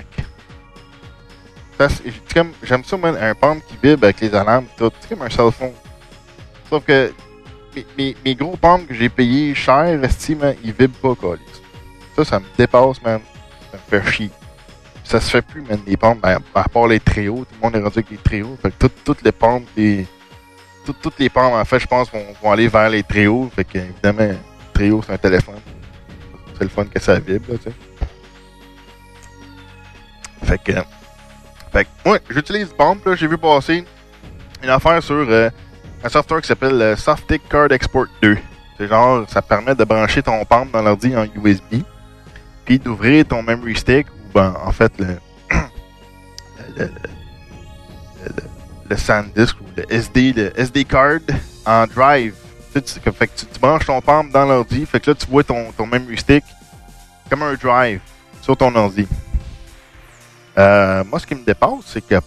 J'aime ça, man, un Palm qui vibre avec les alarmes et tout. C'est comme un cell phone. Sauf que mes gros Palms que j'ai payés cher, man, ils vibrent pas, câlisse. Ça me dépasse, man. Ça me fait chier. Ça se fait plus, man, les Palms, à part les tréaux. Tout le monde est rendu avec les tréaux. Fait que toutes les Palms, toutes les Palms, en fait, je pense, vont aller vers les tréaux. Fait que, évidemment, le tréau, c'est un téléphone. C'est le fun que ça vibre, là, tu sais. Fait que moi, j'utilise Palm, là, j'ai vu passer une affaire sur un software qui s'appelle Softick Card Export 2. C'est genre, ça permet de brancher ton Palm dans l'ordi en USB, puis d'ouvrir ton memory stick, ou ben, en fait, le SanDisk, ou le SD card en drive. Fait que tu branches ton Palm dans l'ordi, fait que là, tu vois ton memory stick comme un drive sur ton ordi. Moi, ce qui me dépasse, c'est que,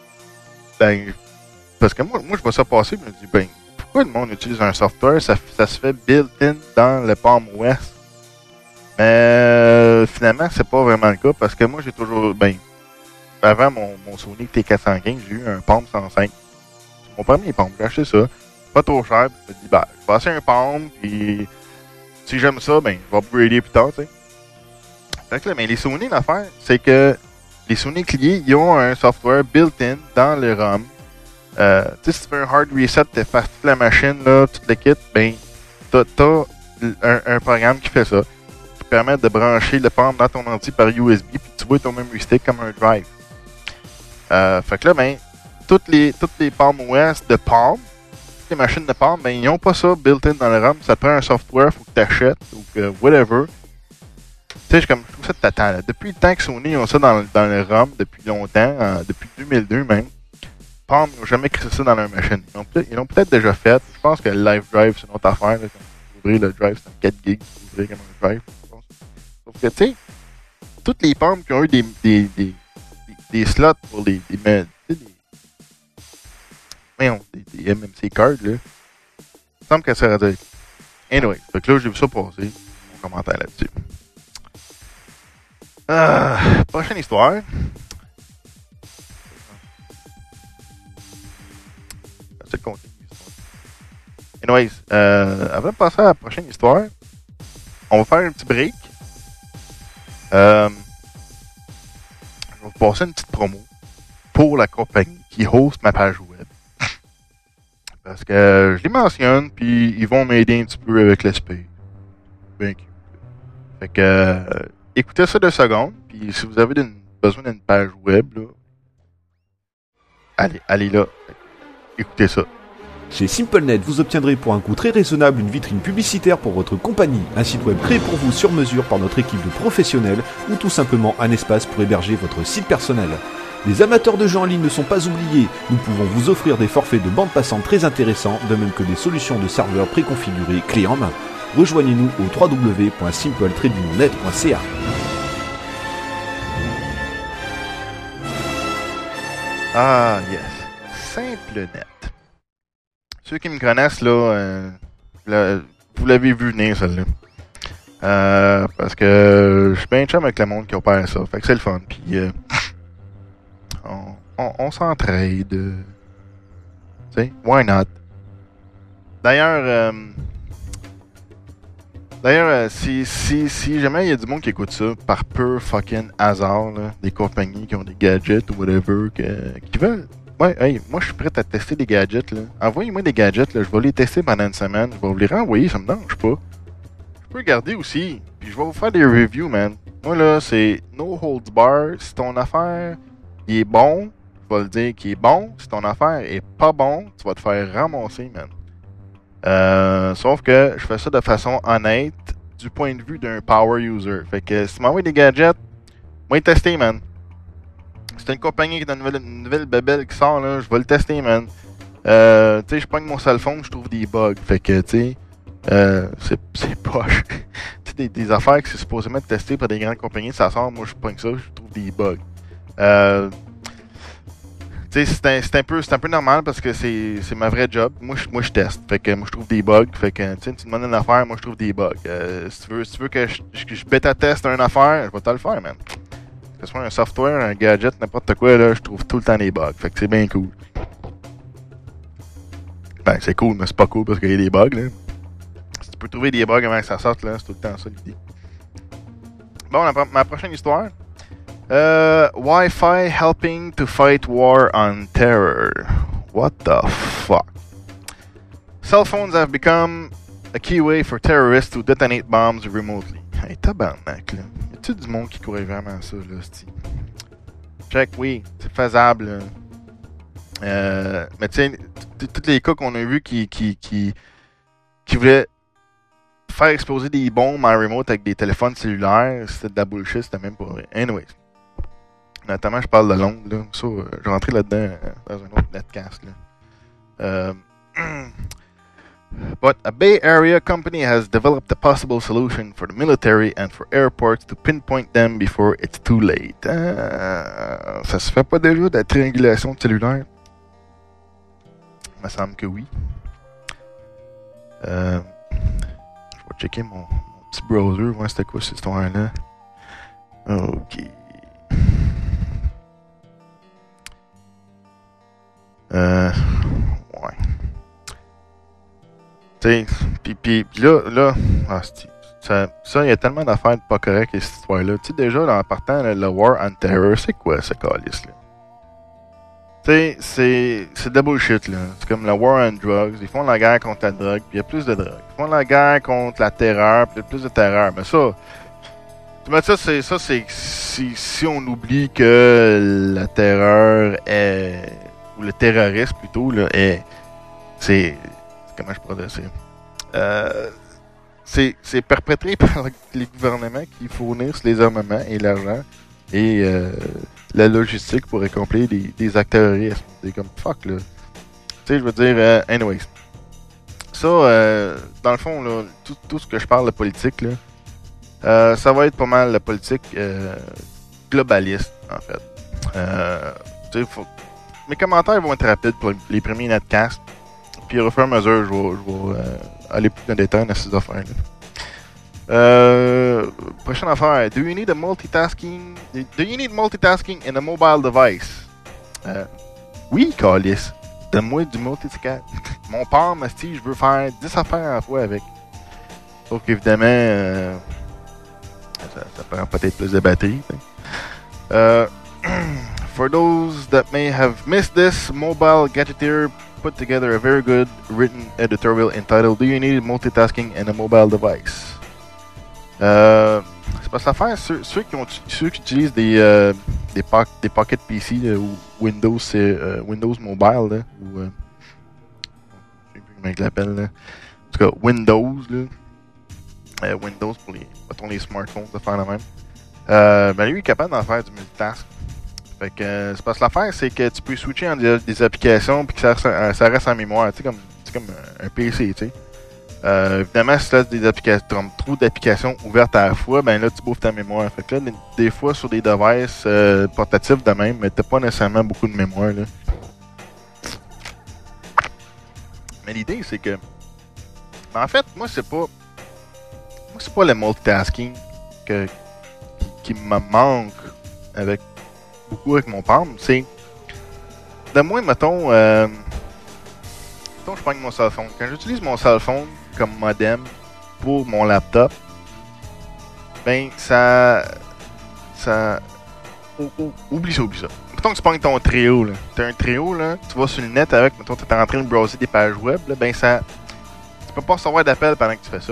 parce que moi, je vois ça passer, je me dis, pourquoi le monde utilise un software, ça se fait built-in dans le Palm West. Mais finalement, c'est pas vraiment le cas, parce que moi, j'ai toujours, avant mon Sony T415, j'ai eu un Palm 105. C'est mon premier Palm, j'ai acheté ça, pas trop cher, puis je me dis, je vais passer un Palm, puis si j'aime ça, je vais upgrader plus tard, tu sais. Fait que là, mais les Sony, l'affaire, c'est que les Sony clients, ils ont un software built-in dans le ROM. Tu sais, si tu fais un hard reset, tu effaces toute la machine, là, tout le kit, t'as un programme qui fait ça, qui permet de brancher le Palm dans ton ordi par USB, puis tu vois ton memory stick comme un drive. Fait que là, toutes les Palm OS de Palm, toutes les machines de Palm, ils n'ont pas ça built-in dans le ROM. Ça te prend un software, faut que tu achètes, ou que whatever. Tu sais, je trouve ça t'attends, là. Depuis le temps que Sony ont ça dans le ROM, depuis longtemps, depuis 2002 même, Palm n'ont jamais créé ça dans leur machine. Ils l'ont peut-être déjà fait. Je pense que le Live Drive, c'est une autre affaire. Là, quand vous ouvrez le drive, c'est un 4 gigs. Vous ouvrez comme un drive, je pense. Sauf que, tu sais, toutes les Palm qui ont eu des slots pour des MMC cards, là, il semble qu'elle sert à dire. Anyway, fait que là, j'ai vu ça passer. Mon commentaire là-dessus. Prochaine histoire. C'est le contenu de l'histoire. Anyways, avant de passer à la prochaine histoire, on va faire un petit break. Je vais vous passer une petite promo pour la compagnie qui host ma page web. Parce que je les mentionne, puis ils vont m'aider un petit peu avec l'esprit. Bien cute. Fait que écoutez ça 2 secondes, puis si vous avez besoin d'une page web, là, allez là, écoutez ça. Chez SimpleNet, vous obtiendrez pour un coût très raisonnable une vitrine publicitaire pour votre compagnie, un site web créé pour vous sur mesure par notre équipe de professionnels, ou tout simplement un espace pour héberger votre site personnel. Les amateurs de jeux en ligne ne sont pas oubliés, nous pouvons vous offrir des forfaits de bande passante très intéressants, de même que des solutions de serveurs préconfigurés clés en main. Rejoignez-nous au www.simple-net.ca. Ah, yes. SimpleNet. Ceux qui me connaissent, là, vous l'avez vu venir, celle-là. Parce que je suis bien chum avec le monde qui opère ça. Fait que c'est le fun. Puis, on s'entraide. Tu sais, why not? D'ailleurs, si jamais il y a du monde qui écoute ça par pur fucking hasard, là, des compagnies qui ont des gadgets ou whatever, qui veulent. Ouais, hey, moi je suis prêt à tester des gadgets, là. Envoyez-moi des gadgets, là, je vais les tester pendant une semaine, je vais vous les renvoyer, ça me dérange pas. Je peux les garder aussi, puis je vais vous faire des reviews, man. Moi là, c'est no holds bar. Si ton affaire il est bon, je vais le dire qu'il est bon. Si ton affaire est pas bon, tu vas te faire ramasser, man. Sauf que je fais ça de façon honnête du point de vue d'un power user. Fait que si tu m'envoies des gadgets, moi les tester, man. C'est une compagnie qui a une nouvelle bébelle qui sort, là, je vais le tester, man. Tu sais, je pogne mon cell phone, je trouve des bugs. Fait que, tu sais, c'est poche. Tu sais, des affaires que c'est supposément testées par des grandes compagnies, ça sort, moi je pogne ça, je trouve des bugs. Tu sais, c'est un peu normal parce que c'est ma vraie job. Moi, je teste. Fait que moi, je trouve des bugs. Fait que, tu sais, tu demandes une affaire, moi, je trouve des bugs. Si tu veux que je bêta-teste une affaire, je vais te le faire, man. Que ce soit un software, un gadget, n'importe quoi, là, je trouve tout le temps des bugs. Fait que c'est bien cool. Ben, c'est cool, mais c'est pas cool parce qu'il y a des bugs, là. Si tu peux trouver des bugs avant que ça sorte, là, c'est tout le temps ça l'idée. Bon, ma prochaine histoire. Wi-Fi helping to fight war on terror. What the fuck? Cell phones have become a key way for terrorists to detonate bombs remotely. Hey, tabarnak, là. Y a-tu du monde qui courait vraiment ça, là, c'ti? Check, oui, c'est faisable, là. Mais tu sais, tous les cas qu'on a vus qui voulaient faire exploser des bombes en remote avec des téléphones cellulaires, c'était de la bullshit, c'était même pas vrai. Anyways. Notamment, je parle de Londres, là. Ça, je vais rentrer là-dedans dans un autre netcast, là. But a Bay Area company has developed a possible solution for the military and for airports to pinpoint them before it's too late. Ça se fait pas déjà de la triangulation cellulaire? Il me semble que oui. Je vais checker mon petit browser, voir c'était quoi cette histoire-là. Ok. Ouais. Tu sais, pis là, ça, il y a tellement d'affaires pas correctes avec cette histoire-là. Tu sais, déjà, en partant, le War on Terror, c'est quoi ce calice-là? Tu sais, c'est de la bullshit, là. C'est comme la War on Drugs. Ils font la guerre contre la drogue, puis il y a plus de drogue. Ils font la guerre contre la terreur, puis il y a plus de terreur. Mais ça, c'est si on oublie que la terreur est, ou le terrorisme plutôt, là, c'est, comment je pourrais dire, c'est perpétré par les gouvernements qui fournissent les armements et l'argent et la logistique pour accomplir des actes terroristes. C'est comme fuck, là. Tu sais, je veux dire, anyways. Ça, dans le fond, là, tout ce que je parle de politique, là, ça va être pas mal la politique globaliste, en fait. Tu sais, mes commentaires vont être rapides pour les premiers netcasts. Puis au fur et à mesure, je vais aller plus dans les détails dans ces affaires-là. Prochaine affaire. Do you need multitasking in a mobile device? Oui, Calis. Donne-moi du multitasking. Mon palm, si je veux faire 10 affaires à la fois avec. Sauf qu'évidemment, ça prend peut-être plus de batterie. For those that may have missed this, Mobile Gadgeteer put together a very good written editorial entitled Do You Need Multitasking in a Mobile Device? C'est pas ça faire. Ceux qui utilisent des Pocket PC ou Windows Mobile, là, ou je sais plus comment ils l'appellent, là. En tout cas, Windows, là. Windows pour les smartphones, de faire la même. Ben lui, il est capable d'en faire du multitask. Fait que c'est parce que l'affaire, c'est que tu peux switcher entre des applications puis que ça reste en mémoire, tu sais, comme un PC, tu sais. Évidemment, si tu as trop d'applications ouvertes à la fois, ben là, tu bouffes ta mémoire. Fait que là, des fois, sur des devices portatifs de même, mais t'as pas nécessairement beaucoup de mémoire, là. Mais l'idée, c'est que... En fait, moi, c'est pas le multitasking qui me manque beaucoup avec mon palm. C'est... De moi, mettons, je prends mon cell phone. Quand j'utilise mon cell phone comme modem pour mon laptop, ben, oublie ça. Mettons que tu pognes ton Treo, là. T'as un Treo, là, tu vas sur le net avec, mettons, t'es en train de browser des pages web, là, ben, tu peux pas recevoir d'appel pendant que tu fais ça.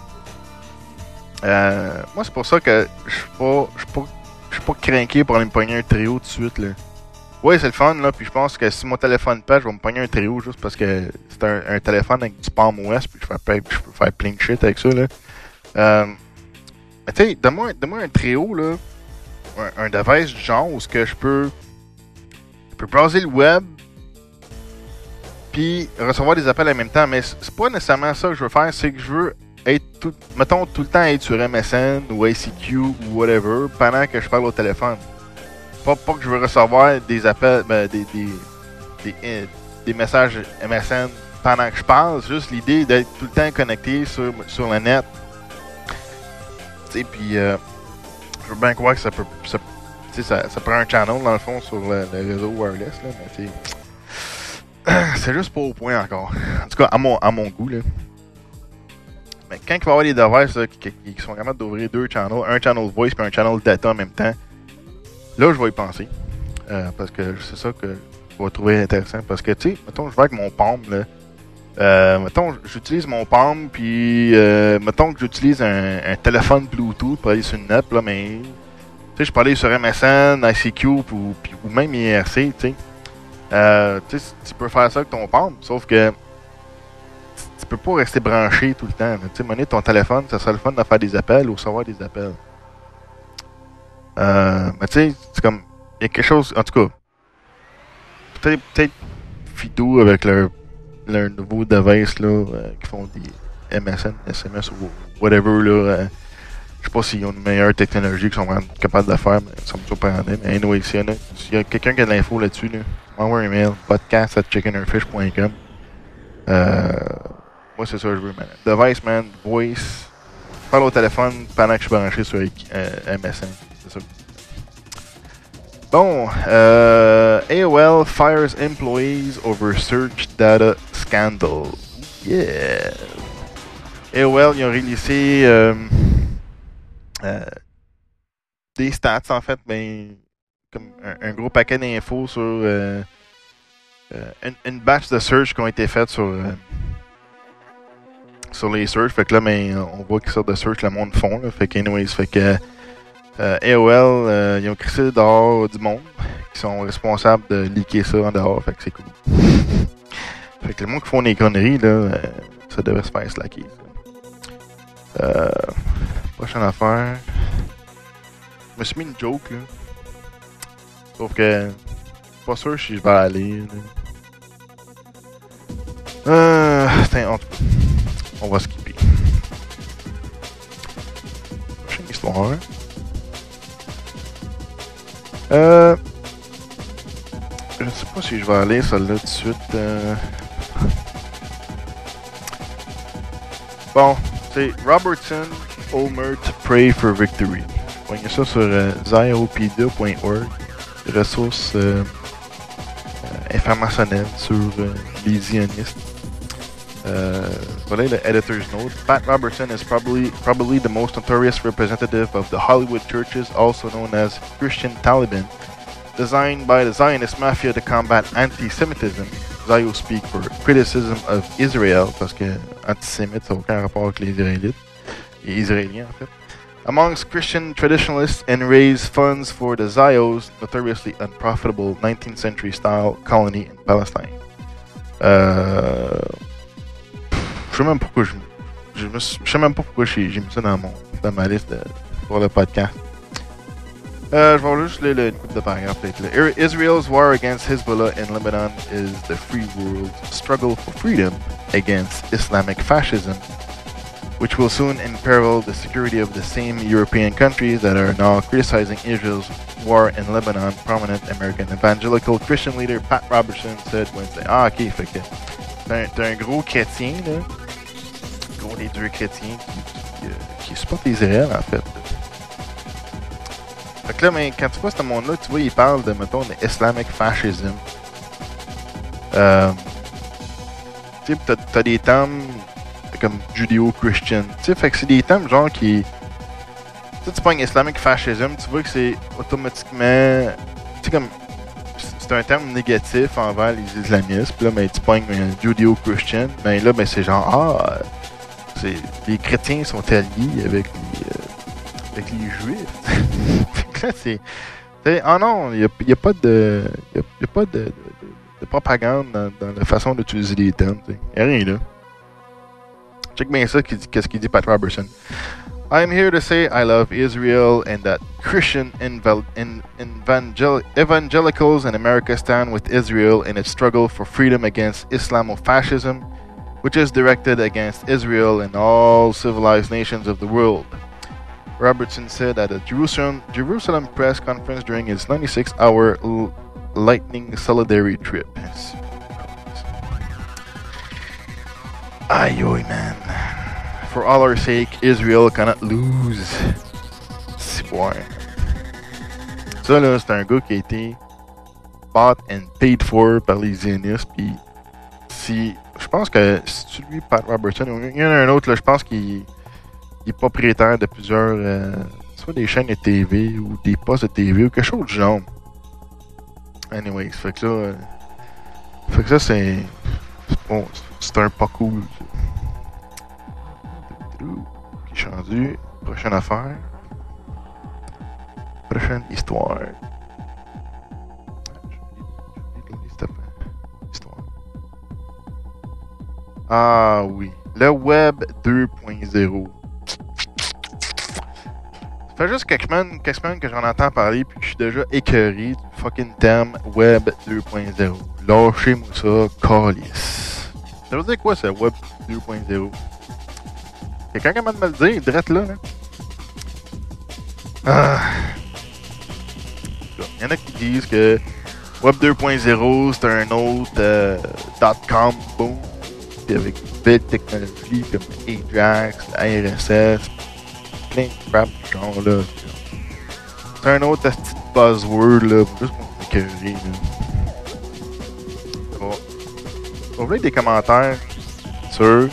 Moi, c'est pour ça que je suis pas craqué pour aller me pogner un Treo tout de suite, là. Ouais, c'est le fun, là, puis je pense que si mon téléphone pète, je vais me pogner un Treo juste parce que c'est un téléphone avec du Palm OS, puis je peux faire plein de shit avec ça, là. Mais tu sais, donne-moi un Treo, là, un device du genre où je peux browser le web, puis recevoir des appels en même temps. Mais c'est pas nécessairement ça que je veux faire, c'est que je veux être tout le temps être sur MSN ou ICQ ou whatever pendant que je parle au téléphone. Pas que je veux recevoir des appels, des messages MSN pendant que je parle, c'est juste l'idée d'être tout le temps connecté sur le net. Tu sais, puis je veux bien croire que ça prend un channel dans le fond sur le réseau wireless, là, mais tu sais, c'est juste pas au point encore. En tout cas, à mon goût, là. Mais quand il va y avoir des devices là, qui sont capables d'ouvrir deux channels, un channel voice et un channel data en même temps, là, je vais y penser. Parce que c'est ça que je vais trouver intéressant. Parce que, tu sais, mettons, je vais avec mon Palm, là. Mettons, j'utilise mon Palm, puis mettons que j'utilise un téléphone Bluetooth pour aller sur le net, là, mais... Tu sais, je peux aller sur MSN, ICQ, ou même IRC, tu sais. Tu peux faire ça avec ton Palm, sauf que tu peux pas rester branché tout le temps. Tu sais, monnaie ton téléphone, ça serait le fun de faire des appels ou recevoir des appels. Mais tu sais, c'est comme... Il y a quelque chose... En tout cas, peut-être Fido avec leur nouveau device, là, qui font des MSN, SMS ou whatever, là. Je sais pas s'ils ont une meilleure technologie qu'ils sont vraiment capables de faire, mais ça me surprendrait. Mais anyway, s'il y a quelqu'un qui a de l'info là-dessus, là, m'envoie un email, podcast@chickenorfish.com. Moi, c'est ça que je veux, man. Device, man, voice. Je parle au téléphone pendant que je suis branché sur MSN. C'est ça. Bon, AOL fires employees over search data scandal. Yeah! AOL, ils ont releasé des stats, en fait, mais comme un gros paquet d'infos sur une batch de search qui ont été faites sur les search. Fait que là, on voit quelle sorte de search le monde font. Là. Fait que, anyways, fait que AOL, ils ont crissé dehors du monde qui sont responsables de leaker ça en dehors. Fait que c'est cool. Fait que le monde qui font des conneries, là, ça devrait se faire slacker. Prochaine affaire. Je me suis mis une joke, là. Sauf que, pas sûr si je vais aller. On va skipper. Prochaine histoire. Je ne sais pas si je vais aller celle-là tout de suite. Bon, c'est Robertson Olmert Pray for Victory. Voyez ça sur ziopedia.org. Ressources informationnelles sur les zionistes. Voilà le editor's note. Pat Robertson is probably the most notorious representative of the Hollywood churches, also known as Christian Taliban, designed by the Zionist mafia to combat anti-Semitism. Zio speak for criticism of Israel, parce que antisémite, ça n'a aucun rapport avec les Israéliens en fait. Amongst Christian traditionalists and raise funds for the Zio's notoriously unprofitable 19th century style colony in Palestine. Je sais même pas pourquoi j'ai mis ça dans ma liste pour le podcast. Je vais juste lire une couple de paragraphes. Israel's war against Hezbollah in Lebanon is the free world's struggle for freedom against Islamic fascism, which will soon imperil the security of the same European countries that are now criticizing Israel's war in Lebanon. Prominent American evangelical Christian leader Pat Robertson said Wednesday. Ah, ok, fait que t'es un gros chrétien, là. Gros des dieux chrétiens qui supporte Israël, en fait. Fait que là, mais quand tu vois ce monde-là, tu vois, il parle de, mettons, de Islamic fascism. Tu sais, t'as des termes comme judéo-christian. Tu sais, fait que c'est des termes genre qui... Tu sais, tu pognes Islamic fascism, tu vois que c'est automatiquement... Tu sais, comme... C'est un terme négatif envers les islamistes. Puis là, ben, tu pognes judéo-christian. Ben là, ben, c'est genre, les chrétiens sont alliés avec les juifs. Là, c'est... Ah non, il n'y a pas de propagande dans la façon d'utiliser les termes. Il n'y a rien là. Check bien ça, qu'est-ce qu'il dit Pat Robertson. I'm here to say I love Israel and that Christian evangelicals in America stand with Israel in its struggle for freedom against Islamofascism, which is directed against Israel and all civilized nations of the world. Robertson said at a Jerusalem press conference during his 96-hour lightning solidarity trip. Aïe, aïe, man. For all our sake, Israel cannot lose. C'est bon. Ça, là, c'est un gars qui a été bought and paid for par les zionistes. Puis, je pense que c'est lui, Pat Robertson, il y en a un autre, là, je pense qu'il est propriétaire de plusieurs, soit des chaînes de TV ou des postes de TV ou quelque chose du genre. Anyways, fait que ça, c'est bon, c'est un pas cool. Qui change. Prochaine affaire. Prochaine histoire. Ah oui. Le Web 2.0. Ça fait juste quelques semaines que j'en entends parler, puis je suis déjà écœuré du fucking terme Web 2.0. Lâchez-moi ça, calice. Ça veut dire quoi, ce Web 2.0? Quelqu'un qui m'a de me le dire, drette là. Ah. Il y en a qui disent que Web 2.0 c'est un autre .com boom, puis avec belle technologie comme Ajax, RSS, plein de crap du genre là. C'est un autre petit buzzword là, pour juste pour m'écœurer là. Bon. Vous voulez des commentaires sur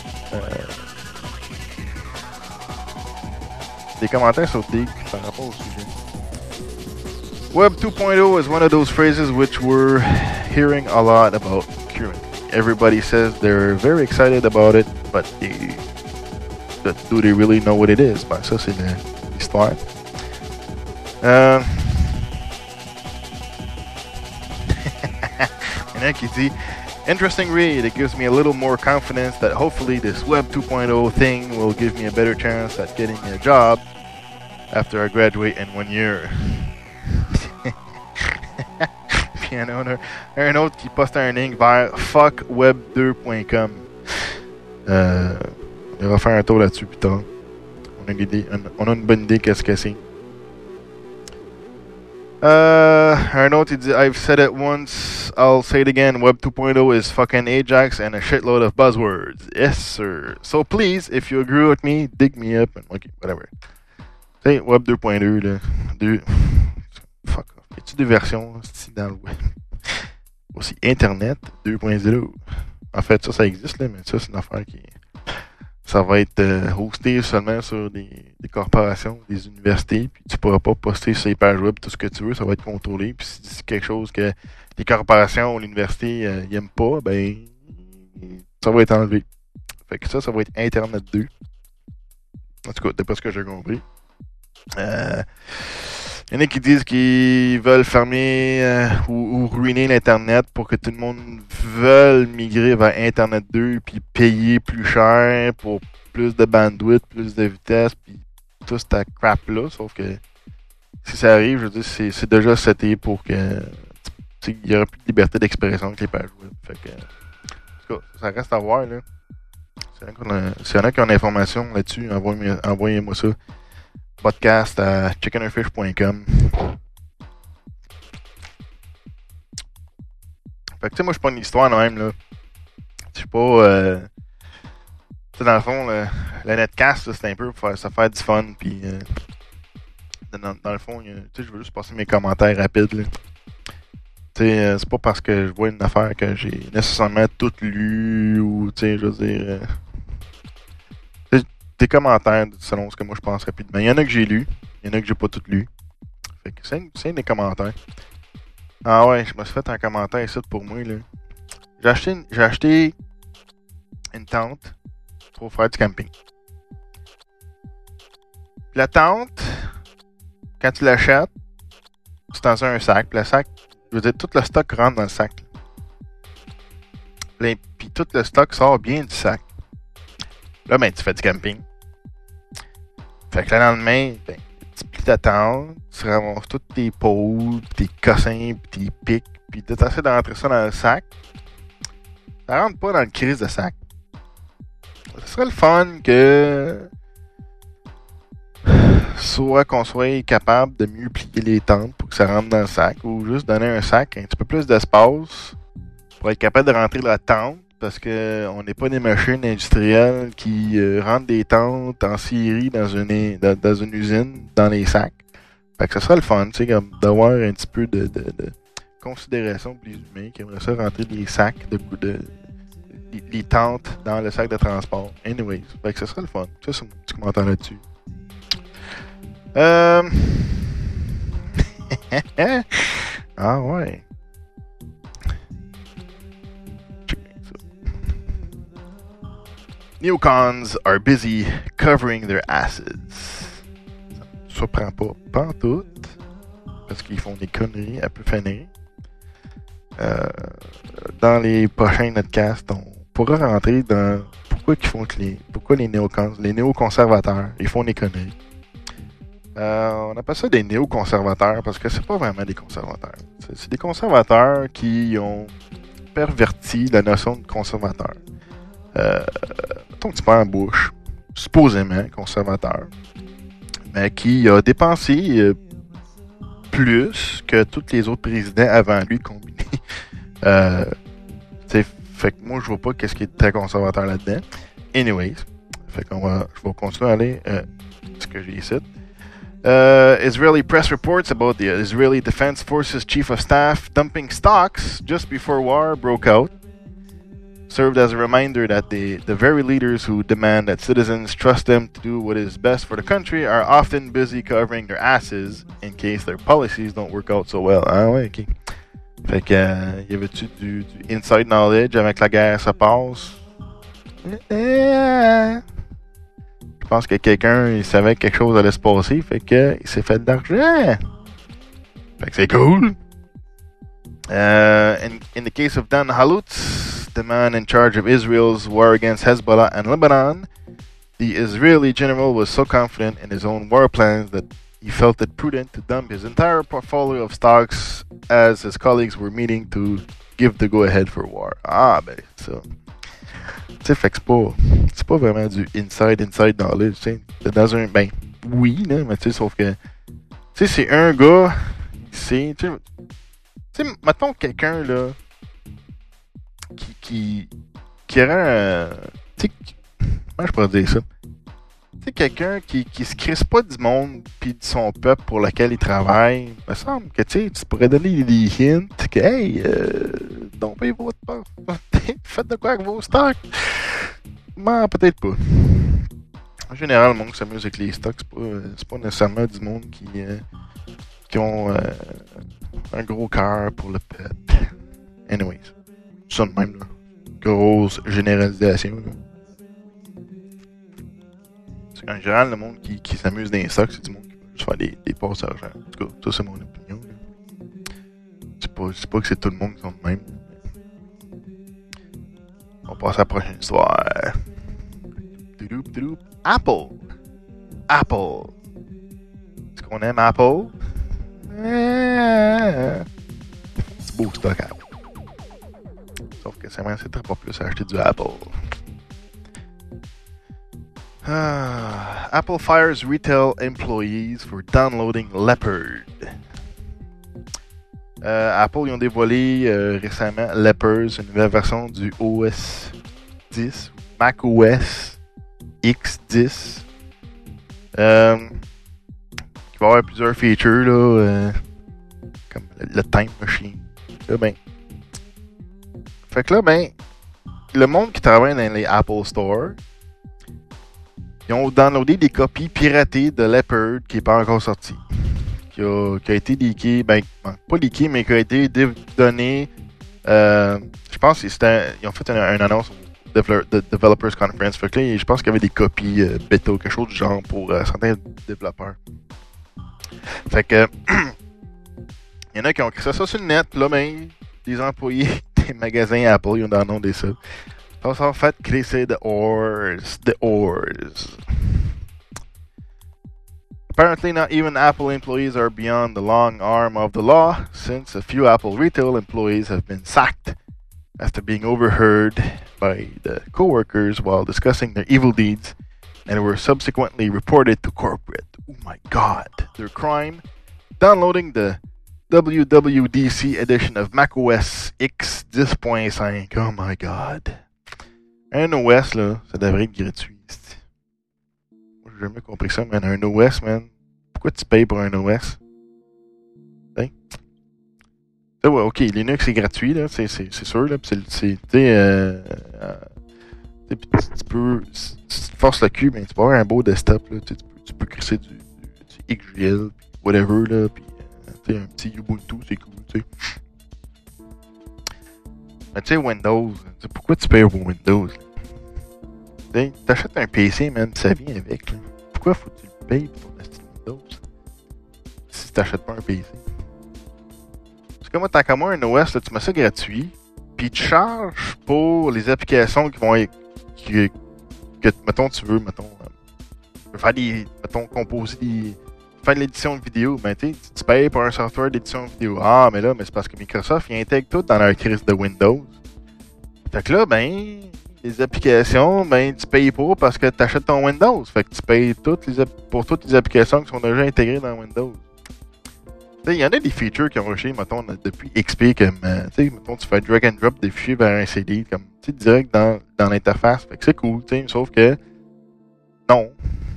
Dig par rapport au sujet. Web 2.0 is one of those phrases which we're hearing a lot about currently. Everybody says they're very excited about it, but do they really know what it is? Ben, ça, c'est l'histoire. Il y en a un qui dit interesting read. It gives me a little more confidence that hopefully this Web 2.0 thing will give me a better chance at getting a job after I graduate in 1 year. Puis il y en a un autre qui poste un link vers fuckweb2.com. On va faire un tour là-dessus plus tard. On a une bonne idée qu'est-ce que c'est. Un autre il dit I've said it once, I'll say it again. Web 2.0 is fucking Ajax and a shitload of buzzwords. Yes sir. So please, if you agree with me, dig me up and okay, whatever. C'est Web 2.2 là. Fuck off. Y a-tu des versions dans le web? Aussi Internet 2.0. En fait, ça existe là, mais ça c'est une affaire qui ça va être hosté seulement sur des corporations, des universités, puis tu pourras pas poster sur les pages web tout ce que tu veux, ça va être contrôlé, puis si c'est quelque chose que les corporations ou l'université n'aiment pas, ben ça va être enlevé. Fait que ça va être Internet 2. En tout cas, d'après ce que j'ai compris. Il y en a qui disent qu'ils veulent fermer ou ruiner l'Internet pour que tout le monde veuille migrer vers Internet 2 puis payer plus cher pour plus de bandwidth, plus de vitesse puis tout cette crap-là. Sauf que si ça arrive, je veux dire, c'est déjà seté pour que il y aura plus de liberté d'expression avec les pages web. Fait que, en tout cas, ça reste à voir, là. S'il y en a qui ont l'information là-dessus, envoyez-moi ça. Podcast à chickenorfish.com. Fait que tu sais, moi je suis pas une histoire même là. Je suis pas tu sais, dans le fond le netcast là, c'est un peu pour faire du fun puis dans le fond tu sais, je veux juste passer mes commentaires rapides là. Tu sais, c'est pas parce que je vois une affaire que j'ai nécessairement tout lu ou tu sais, je veux dire des commentaires selon ce que moi je pense rapidement. Il y en a que j'ai lu, il y en a que j'ai pas tout lu. Fait que c'est des commentaires. Ah ouais, je me suis fait un commentaire ici pour moi là. J'ai acheté une tente pour faire du camping. Puis la tente, quand tu l'achètes, c'est dans un sac. Puis le sac, je veux dire, tout le stock rentre dans le sac. Puis tout le stock sort bien du sac. Là, ben, tu fais du camping. Fait que le lendemain, ben, tu plies ta tente, tu ramasses tous tes pots, tes cossins, pis tes pics, pis tu essaies de rentrer ça dans le sac. Ça rentre pas dans le crise de sac. Ce serait le fun que soit qu'on soit capable de mieux plier les tentes pour que ça rentre dans le sac, ou juste donner un sac un petit peu plus d'espace pour être capable de rentrer la tente, parce que on n'est pas des machines industrielles qui rentrent des tentes en série dans une usine, dans les sacs. Fait que ce serait le fun, tu sais, comme d'avoir un petit peu de considération pour les humains qui aimeraient ça rentrer des sacs les tentes dans le sac de transport. Anyways, fait que ce serait le fun. Ça, c'est mon petit commentaire là-dessus. Ah ouais. Neocons are busy covering their asses. Ça me surprend pas en tout, parce qu'ils font des conneries à peu finir. Dans les prochains podcasts, on pourra rentrer dans pourquoi les néocons, les néoconservateurs, ils font des conneries. On appelle ça des néoconservateurs parce que c'est pas vraiment des conservateurs. C'est des conservateurs qui ont perverti la notion de conservateur. Mettons que tu prends Bush, supposément conservateur, mais qui a dépensé plus que tous les autres présidents avant lui combinés. Fait que moi, je vois pas qu'est-ce qui est très conservateur là-dedans. Anyways, fait qu'on je vais continuer à aller ce que j'ai ici. Israeli press reports about the Israeli Defense Forces Chief of Staff dumping stocks just before war broke out served as a reminder that the very leaders who demand that citizens trust them to do what is best for the country are often busy covering their asses in case their policies don't work out so well. Ah ouais, ok. Fait que, y avait-tu du inside knowledge avec la guerre se passe? Je pense que quelqu'un, il savait que quelque chose allait se passer, fait que il s'est fait de l'argent. Fait que c'est cool. In the case of Dan Halutz, the man in charge of Israel's war against Hezbollah and Lebanon, the Israeli general was so confident in his own war plans that he felt it prudent to dump his entire portfolio of stocks as his colleagues were meeting to give the go-ahead for war. Ah, ben, ça. Tu sais, fait que c'est pas vraiment du inside knowledge, tu sais. Dans un, ben, oui, là, mais tu sais, sauf que, tu sais, c'est un gars, tu sais, mettons quelqu'un, là, qui aurait tu sais, comment je pourrais dire ça? Tu sais, quelqu'un qui se crisse pas du monde pis de son peuple pour lequel il travaille, il me semble que, tu sais, tu pourrais donner des hints que, hey, donc, payez votre part. Faites de quoi avec vos stocks? Ben, peut-être pas. En général, le monde qui s'amuse avec les stocks, c'est pas nécessairement du monde qui ont un gros cœur pour le peuple. Anyways, ça de même, là. Grosse généralisation, là. C'est qu'en général, le monde qui s'amuse dans les stocks, c'est du monde qui veut juste faire des passes d'argent. En tout cas, ça, c'est mon opinion, là. C'est pas que c'est tout le monde qui sont de même. On passe à la prochaine histoire. Apple. Est-ce qu'on aime Apple? C'est beau stock Apple. Sauf que ça m'inciterait pas plus à acheter du Apple. Apple fires retail employees for downloading Leopard. Apple, ils ont dévoilé récemment Leopard, une nouvelle version du OS 10, Mac OS X10. Qui va avoir plusieurs features, là, comme le Time Machine. Là, ben. Fait que là, ben, le monde qui travaille dans les Apple Store, ils ont downloadé des copies piratées de Leopard qui n'est pas encore sorti. Qui a été leaké, ben, pas leaké, mais qui a été donné. Je pense qu'ils ont fait une annonce au Developers Conference. Fait que là, je pense qu'il y avait des copies bêta ou quelque chose du genre pour certains développeurs. Fait que, il y en a qui ont créé ça sur le net. Là, ben, les employés des magasins Apple, ils ont downloadé ça. Ça en fait créer The Ors. Apparently, not even Apple employees are beyond the long arm of the law, since a few Apple retail employees have been sacked after being overheard by the co-workers while discussing their evil deeds and were subsequently reported to corporate. Oh my god. Their crime? Downloading the WWDC edition of macOS X 10.5. Oh my god. Un OS, là, ça devrait être gratuit. Moi, j'ai jamais compris ça, man. Un OS, man. Pourquoi tu payes pour un OS? Hein? Ouais, ok, Linux est gratuit, là, c'est sûr, là. Tu peux, si tu te forces le cul, ben, tu peux avoir un beau desktop, là. Tu peux créer du XGL, whatever, là. Puis, un petit Ubuntu, c'est cool, tu sais. Mais tu sais, Windows, pourquoi tu payes pour Windows? T'achètes un PC, man, ça vient avec. Là. Pourquoi faut que tu le payes pour ton Windows? Si t'achètes pas un PC. Parce que moi, tant qu'à moi, un OS, là, tu mets ça gratuit, puis tu charges pour les applications qui vont être. Que mettons, tu veux, faire composer faire de l'édition de vidéo, ben tu payes pour un software d'édition de vidéo. Ah, mais là, c'est parce que Microsoft, il intègre tout dans leur crise de Windows. Fait que là, ben, les applications, ben, tu payes pas parce que tu achètes ton Windows. Fait que tu payes pour toutes les applications qui sont déjà intégrées dans Windows. Il y en a des features qui ont rushé, mettons, depuis XP, comme, mettons, tu fais drag and drop des fichiers vers un CD, comme, direct dans l'interface. Fait que c'est cool, sauf que, non.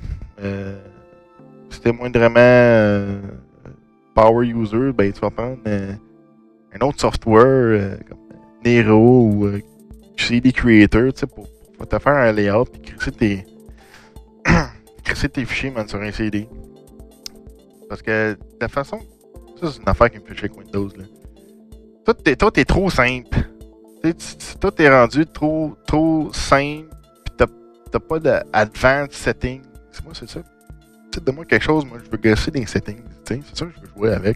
Si t'es moindrement power user, ben, tu vas prendre un autre software, comme Nero ou CD Creator, pour te faire un layout et créer tes fichiers, man, sur un CD. Parce que, de la façon, ça, c'est une affaire qui me fait chier avec Windows, là. Tout est trop simple. Tout est rendu trop simple, pis t'as pas d'advanced settings. Moi, c'est ça. Donne-moi quelque chose, moi, je veux gosser des settings, c'est ça que je veux jouer avec.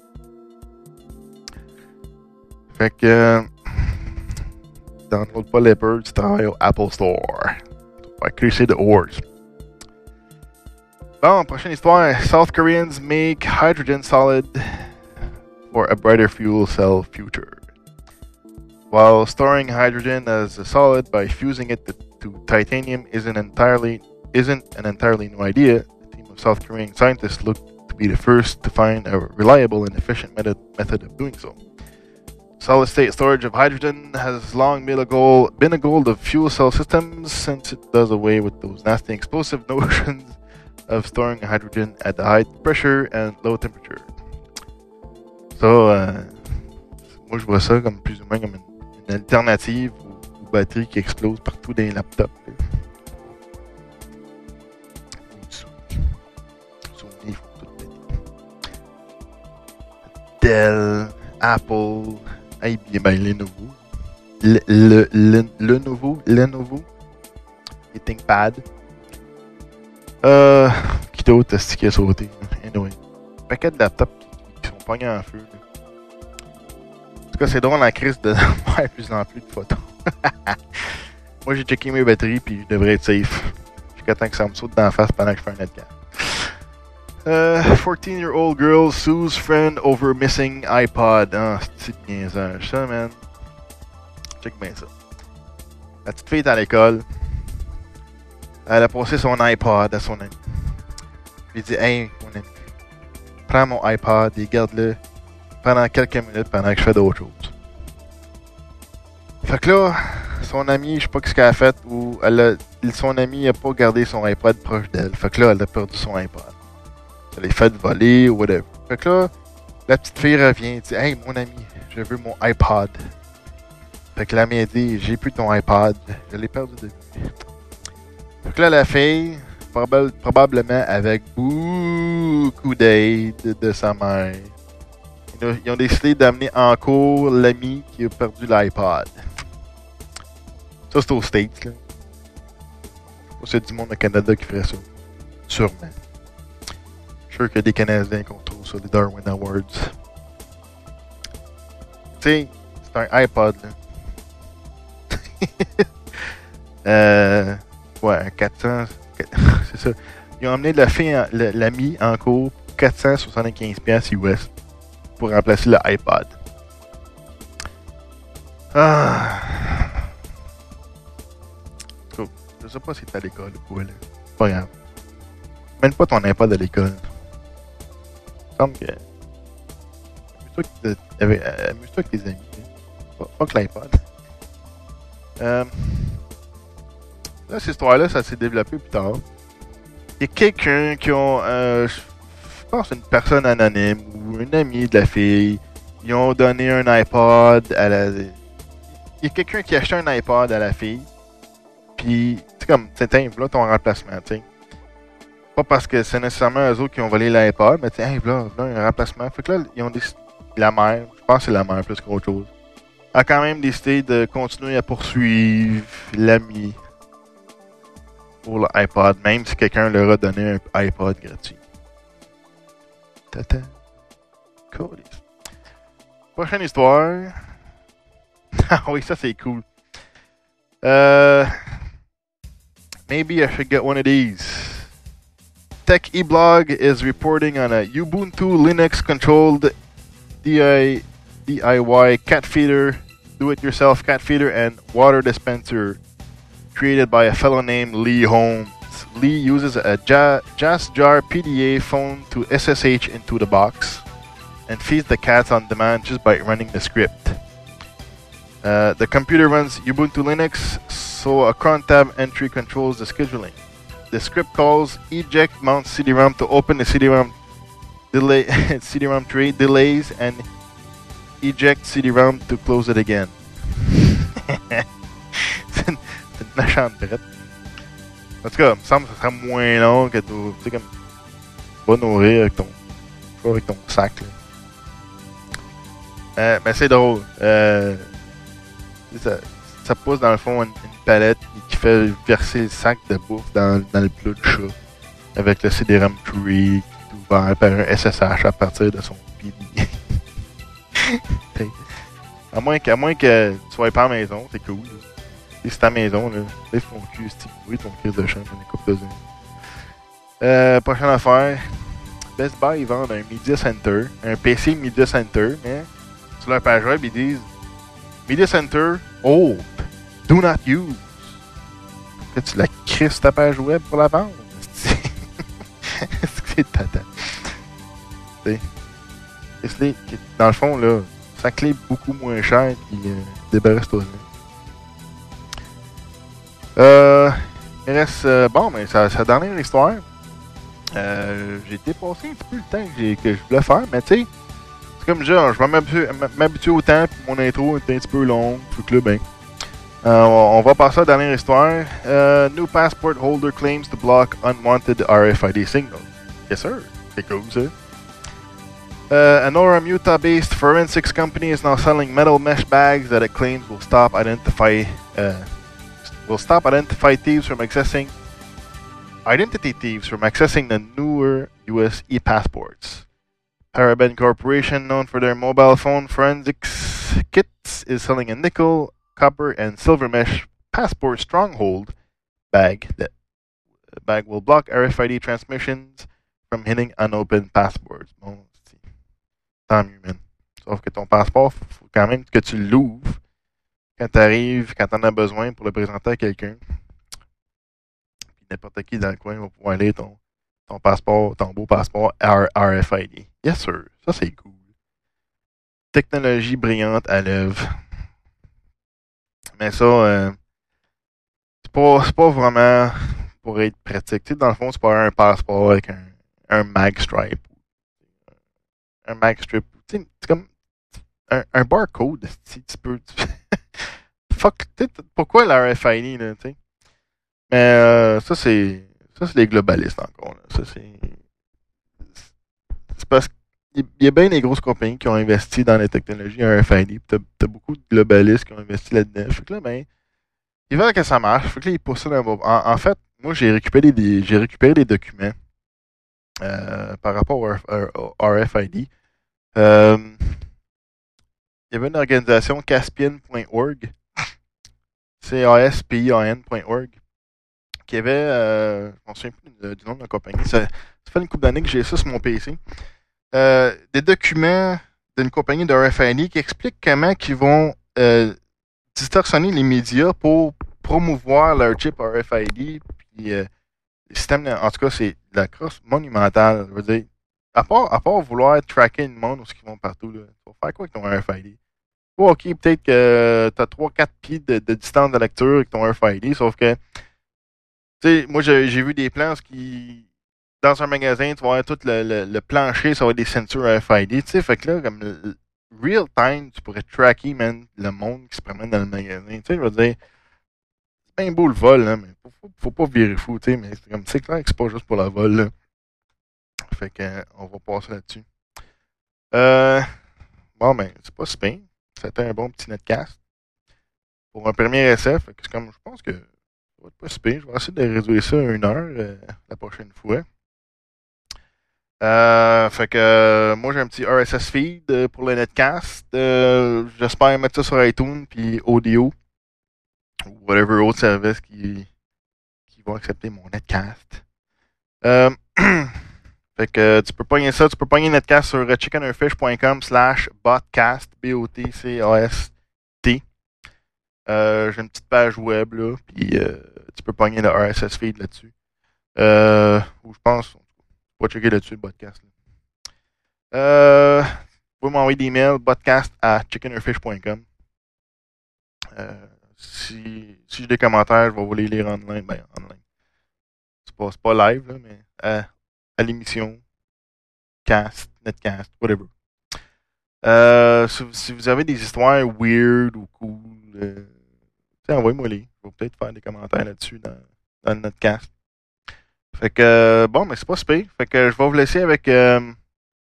Fait que, download pas Leopard, tu travailles au Apple Store. Tu vas crisser de Wars. Bon, prochaine histoire. South Koreans make hydrogen solid for a brighter fuel cell future. While storing hydrogen as a solid by fusing it to titanium isn't an entirely new idea, the team of South Korean scientists look to be the first to find a reliable and efficient method of doing so. Solid-state storage of hydrogen has long been a goal of fuel cell systems, since it does away with those nasty explosive notions of storing hydrogen at the high pressure and low temperature. So, moi je vois ça comme plus ou moins comme une alternative aux batteries qui explosent partout dans les laptops. Sony, faut tout péter. Dell, Apple, Lenovo. Lenovo, les ThinkPad. Qui d'autre est-ce qui a sauté? Anyway. Un paquet de laptops qui sont pognés en feu. Là. En tout cas, c'est drôle la crise de faire plus en plus de photos. Moi, j'ai checké mes batteries puis je devrais être safe. Jusqu'à temps que ça me saute dans la face pendant que je fais un netcam. 14-year-old girl sues friend over missing iPod. Ah, c'est bien ça, man. Check bien ça. La petite fille est à l'école. Elle a passé son iPod à son ami. Je lui ai dit, hey, mon ami, prends mon iPod et garde-le pendant quelques minutes pendant que je fais d'autres choses. Fait que là, son ami, je sais pas ce qu'elle a fait, ou son ami a pas gardé son iPod proche d'elle. Fait que là, elle a perdu son iPod. Elle est fait voler ou whatever. Fait que là, la petite fille revient et dit, hey, mon ami, je veux mon iPod. Fait que l'ami a dit, j'ai plus ton iPod, je l'ai perdu de vue. Fait que là, la fille, probablement avec beaucoup d'aide de sa mère, ils ont décidé d'amener en cours l'ami qui a perdu l'iPod. Ça, c'est aux States, là. C'est du monde au Canada qui ferait ça. Sûrement. Je suis sûr qu'il y a des Canadiens qui contrôlent ça, les Darwin Awards. Tu sais, c'est un iPod, là. Ouais, un 400. C'est ça. Ils ont emmené l'ami en cours pour 475$ US pour remplacer le iPod. Ah. Je sais pas si t'es à l'école ou quoi, là. C'est pas grave. Mène pas ton iPod à l'école. Il me semble que. Amuse-toi avec tes amis. Fuck l'iPod. Là, cette histoire-là, ça s'est développé plus tard. Il y a quelqu'un qui ont. Je pense une personne anonyme ou un ami de la fille. Ils ont donné un iPod à la. Il y a quelqu'un qui a acheté un iPod à la fille. Puis, tu sais, comme, tiens, voilà ton remplacement, tu sais. Pas parce que c'est nécessairement eux autres qui ont volé l'iPod, mais tu sais, hey, voilà un remplacement. Fait que là, ils ont décidé. La mère, je pense que c'est la mère plus qu'autre chose, a quand même décidé de continuer à poursuivre l'ami pour l'iPod, même si quelqu'un leur a donné un iPod gratuit. Tata. Cool. Prochaine histoire. Ah oui, ça c'est cool. Maybe I should get one of these. Tech eBlog is reporting on a Ubuntu Linux controlled DIY cat feeder, do-it-yourself cat feeder, and water dispenser created by a fellow named Lee Holmes. Lee uses a JazzJar PDA phone to SSH into the box and feeds the cats on demand just by running the script. The computer runs Ubuntu Linux, so a cron tab entry controls the scheduling. The script calls eject mount CD-ROM to open the CD-ROM CD-ROM tray, delays, and eject CD-ROM to close it again. c'est une méchante brette. En tout cas, il me semble que ça serait moins long que tu sais, comme, pas nourrir avec ton sac, là. Mais c'est drôle. Ça pousse dans le fond une palette qui fait verser le sac de bouffe dans le plat de chat avec le CD-ROM tree ouvert par un SSH à partir de son PD. à moins que tu sois pas à la maison, c'est cool. Si c'est ta maison, là, lève ton cul, stimulé ton crise de chambre, une coupe de prochaine affaire. Best Buy, ils vendent un Media Center, un PC Media Center, mais sur leur page web, ils disent Media Center old, do not use. Là, tu la crisses ta page web pour la vendre. C'est tata. Dans le fond, là, ça clé beaucoup moins cher puis débarrasse-toi. Il reste. Bon, mais sa dernière histoire. J'ai dépassé un petit peu le temps que je voulais faire, mais tu sais, c'est comme je vais m'habituer au temps, puis mon intro est un petit peu longue, faut que là, ben. On va passer à la dernière histoire. New passport holder claims to block unwanted RFID signals. Yes, sir. C'est cool, ça. An Orem, Utah-based forensics company is now selling metal mesh bags that it claims will stop identify thieves from accessing the newer U.S. e-passports. Paraben Corporation, known for their mobile phone forensics kits, is selling a nickel, copper, and silver mesh passport stronghold bag. That bag will block RFID transmissions from hitting unopened passports. Bon, tant mieux, man. Sauf que ton passeport, faut quand même que tu l'ouvres quand t'arrives, quand t'en as besoin pour le présenter à quelqu'un. Puis n'importe qui dans le coin va pouvoir lire ton passeport, ton beau passeport RFID. Yes, sir. Ça, c'est cool. Technologie brillante à l'œuvre. Mais ça, c'est pas vraiment pour être pratique. Tu sais, dans le fond, c'est pas un passeport avec un mag stripe. Un mag strip. Tu sais, c'est comme un barcode. Tu peux. Fuck, pourquoi la RFID, là, tu sais? Mais ça, c'est les globalistes encore. Là. Ça, c'est parce qu'il y a bien des grosses compagnies qui ont investi dans les technologies RFID. T'as beaucoup de globalistes qui ont investi là-dedans. Fait que là, ben, ils veulent que ça marche. Fait que là, ils poussent ça dans le en fait, moi, j'ai récupéré des documents par rapport au RFID. Il y avait une organisation caspian.org, CASPIAN.org, qu'il y avait, je m'en souviens plus du nom de la compagnie, ça fait une couple d'années que j'ai ça sur mon PC, des documents d'une compagnie de RFID qui expliquent comment ils vont distorsionner les médias pour promouvoir leur chip RFID, puis les systèmes, en tout cas, c'est de la crosse monumentale. Je veux dire, à part vouloir tracker le monde où ils vont partout, là, tu vas faire quoi avec ton RFID? Oh, ok, peut-être que tu as 3-4 pieds de distance de lecture avec ton RFID, sauf que, tu sais, moi, j'ai vu des plans qui, dans un magasin, tu vas avoir tout le plancher, ça va être des ceintures RFID, tu sais, fait que là, comme real time, tu pourrais tracker, man, le monde qui se promène dans le magasin, tu sais, je veux dire, c'est bien beau le vol, là, mais faut pas virer fou, tu sais, mais c'est clair que c'est pas juste pour le vol, là. Fait que, on va passer là-dessus. Bon, ben, c'est pas super. C'était un bon petit netcast. Pour un premier essai, fait que c'est comme, je pense que ça va être pas super. Je vais essayer de réduire ça à 1 heure la prochaine fois. Fait que moi j'ai un petit RSS feed pour le netcast. J'espère mettre ça sur iTunes puis Audio ou whatever autre service qui va accepter mon netcast. Fait que tu peux pogner ça, tu peux pogner netcast sur chickenorfish.com/botcast, BOTCAST. J'ai une petite page web là, puis tu peux pogner le RSS feed là-dessus. Ou je pense, on va checker là-dessus le podcast. Vous pouvez m'envoyer des mails podcast@chickenorfish.com. Si j'ai des commentaires, je vais vous les lire en ligne. Ben, en ligne. C'est pas live, là, mais à l'émission, cast, netcast, whatever. Si vous avez des histoires weird ou cool, envoyez-moi-les. Je vais peut-être faire des commentaires là-dessus dans le netcast. Fait que, bon, mais c'est pas super. Fait que je vais vous laisser avec une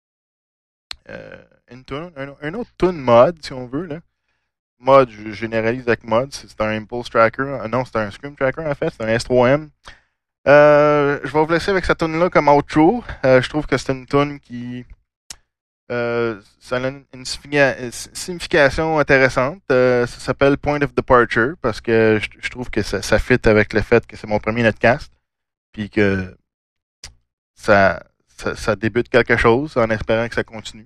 tune, un autre tune mod, si on veut, là. Mod, je généralise avec mod. C'est un Impulse Tracker. Non, c'est un Scream Tracker, en fait. C'est un S3M. Je vais vous laisser avec cette tune-là comme outro. Je trouve que c'est une tune qui... ça a une signification intéressante. Ça s'appelle Point of Departure parce que je trouve que ça fit avec le fait que c'est mon premier netcast. Puis que ça débute quelque chose en espérant que ça continue.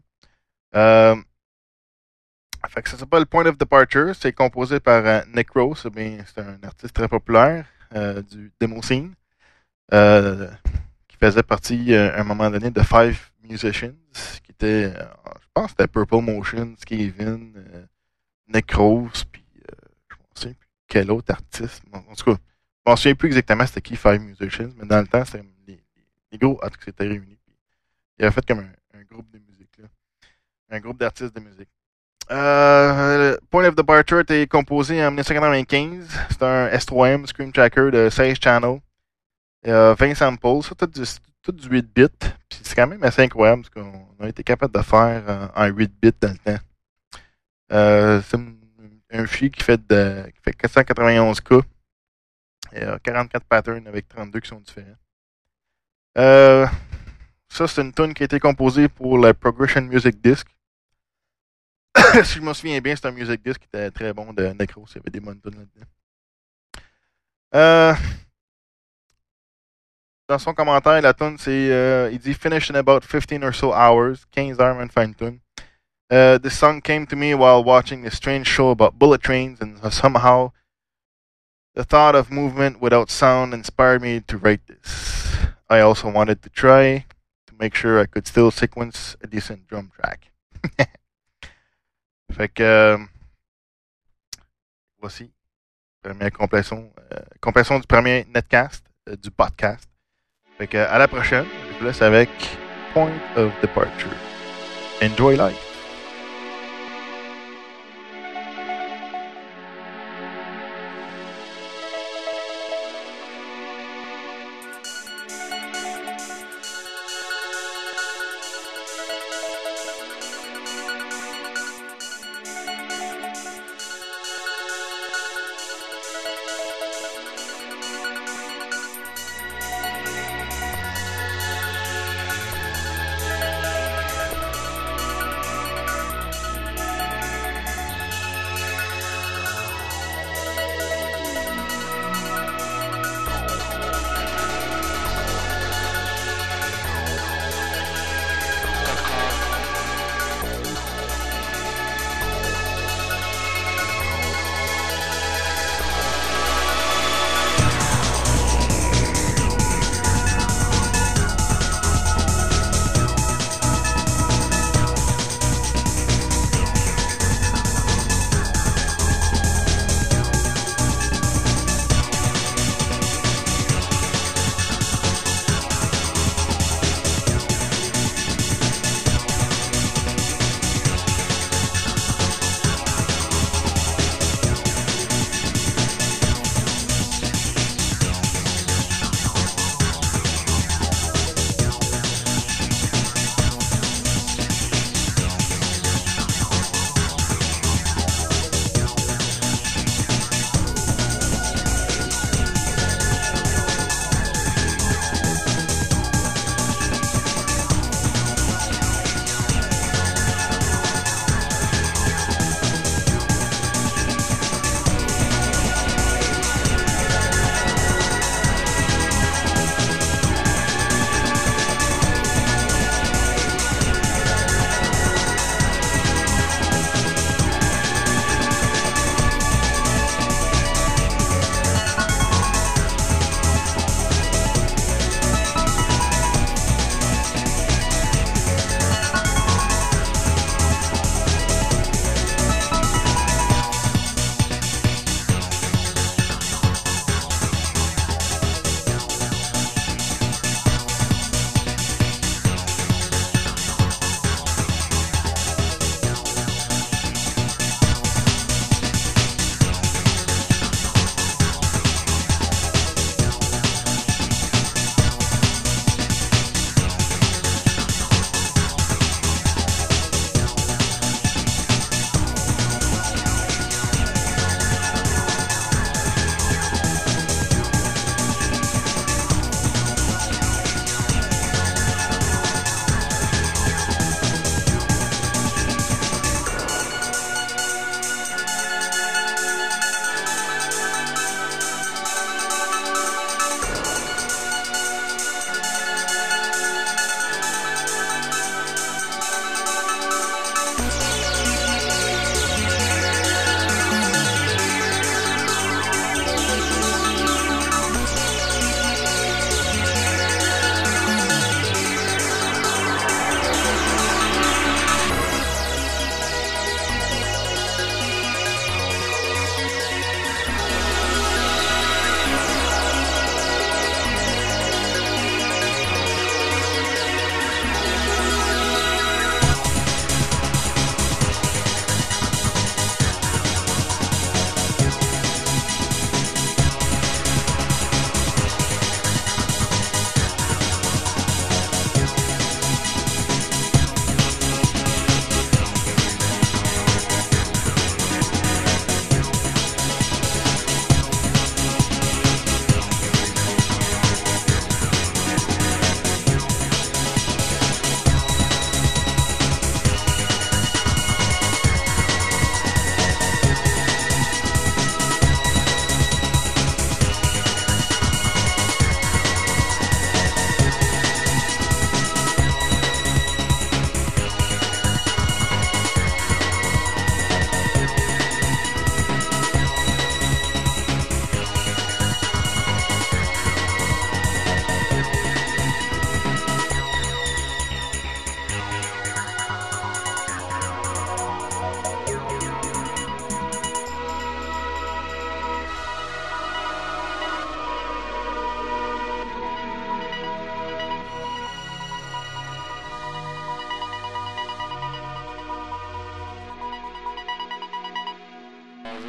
Fait que ça s'appelle Point of Departure. C'est composé par Necro. C'est un artiste très populaire du demo scene. Qui faisait partie à un moment donné de Five Musicians, qui était, je pense que c'était Purple Motion, Skevin, Necros, puis je ne sais plus quel autre artiste. En tout cas, je ne me souviens plus exactement c'était qui Five Musicians, mais dans le temps, c'était les gros qui s'étaient réunis. Puis, ils avaient fait comme un groupe de musique, là. Un groupe d'artistes de musique. Point of Departure était composé en 1995. C'est un S3M Scream Tracker de 16 channels. 20 samples, ça tout du 8 bits. Puis c'est quand même assez incroyable ce qu'on a été capable de faire en 8 bits dans le temps. C'est un fichier qui fait 491K. Il y a 44 patterns avec 32 qui sont différents. Ça, c'est une tune qui a été composée pour le Progression Music Disc. Si je me souviens bien, c'est un music disc qui était très bon de Necro. Il y avait des bonnes tunes là-dedans. Dans son commentaire, la tune, c'est il dit Finish in about 15 or so hours, 15 heures, man, faire une tune. This song came to me while watching a strange show about bullet trains, and somehow the thought of movement without sound inspired me to write this. I also wanted to try to make sure I could still sequence a decent drum track. Fait que voici première complétion du premier netcast du podcast. Fait que à la prochaine, je vous laisse avec Point of Departure. Enjoy life.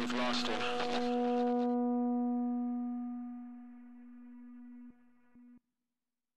we've lost him.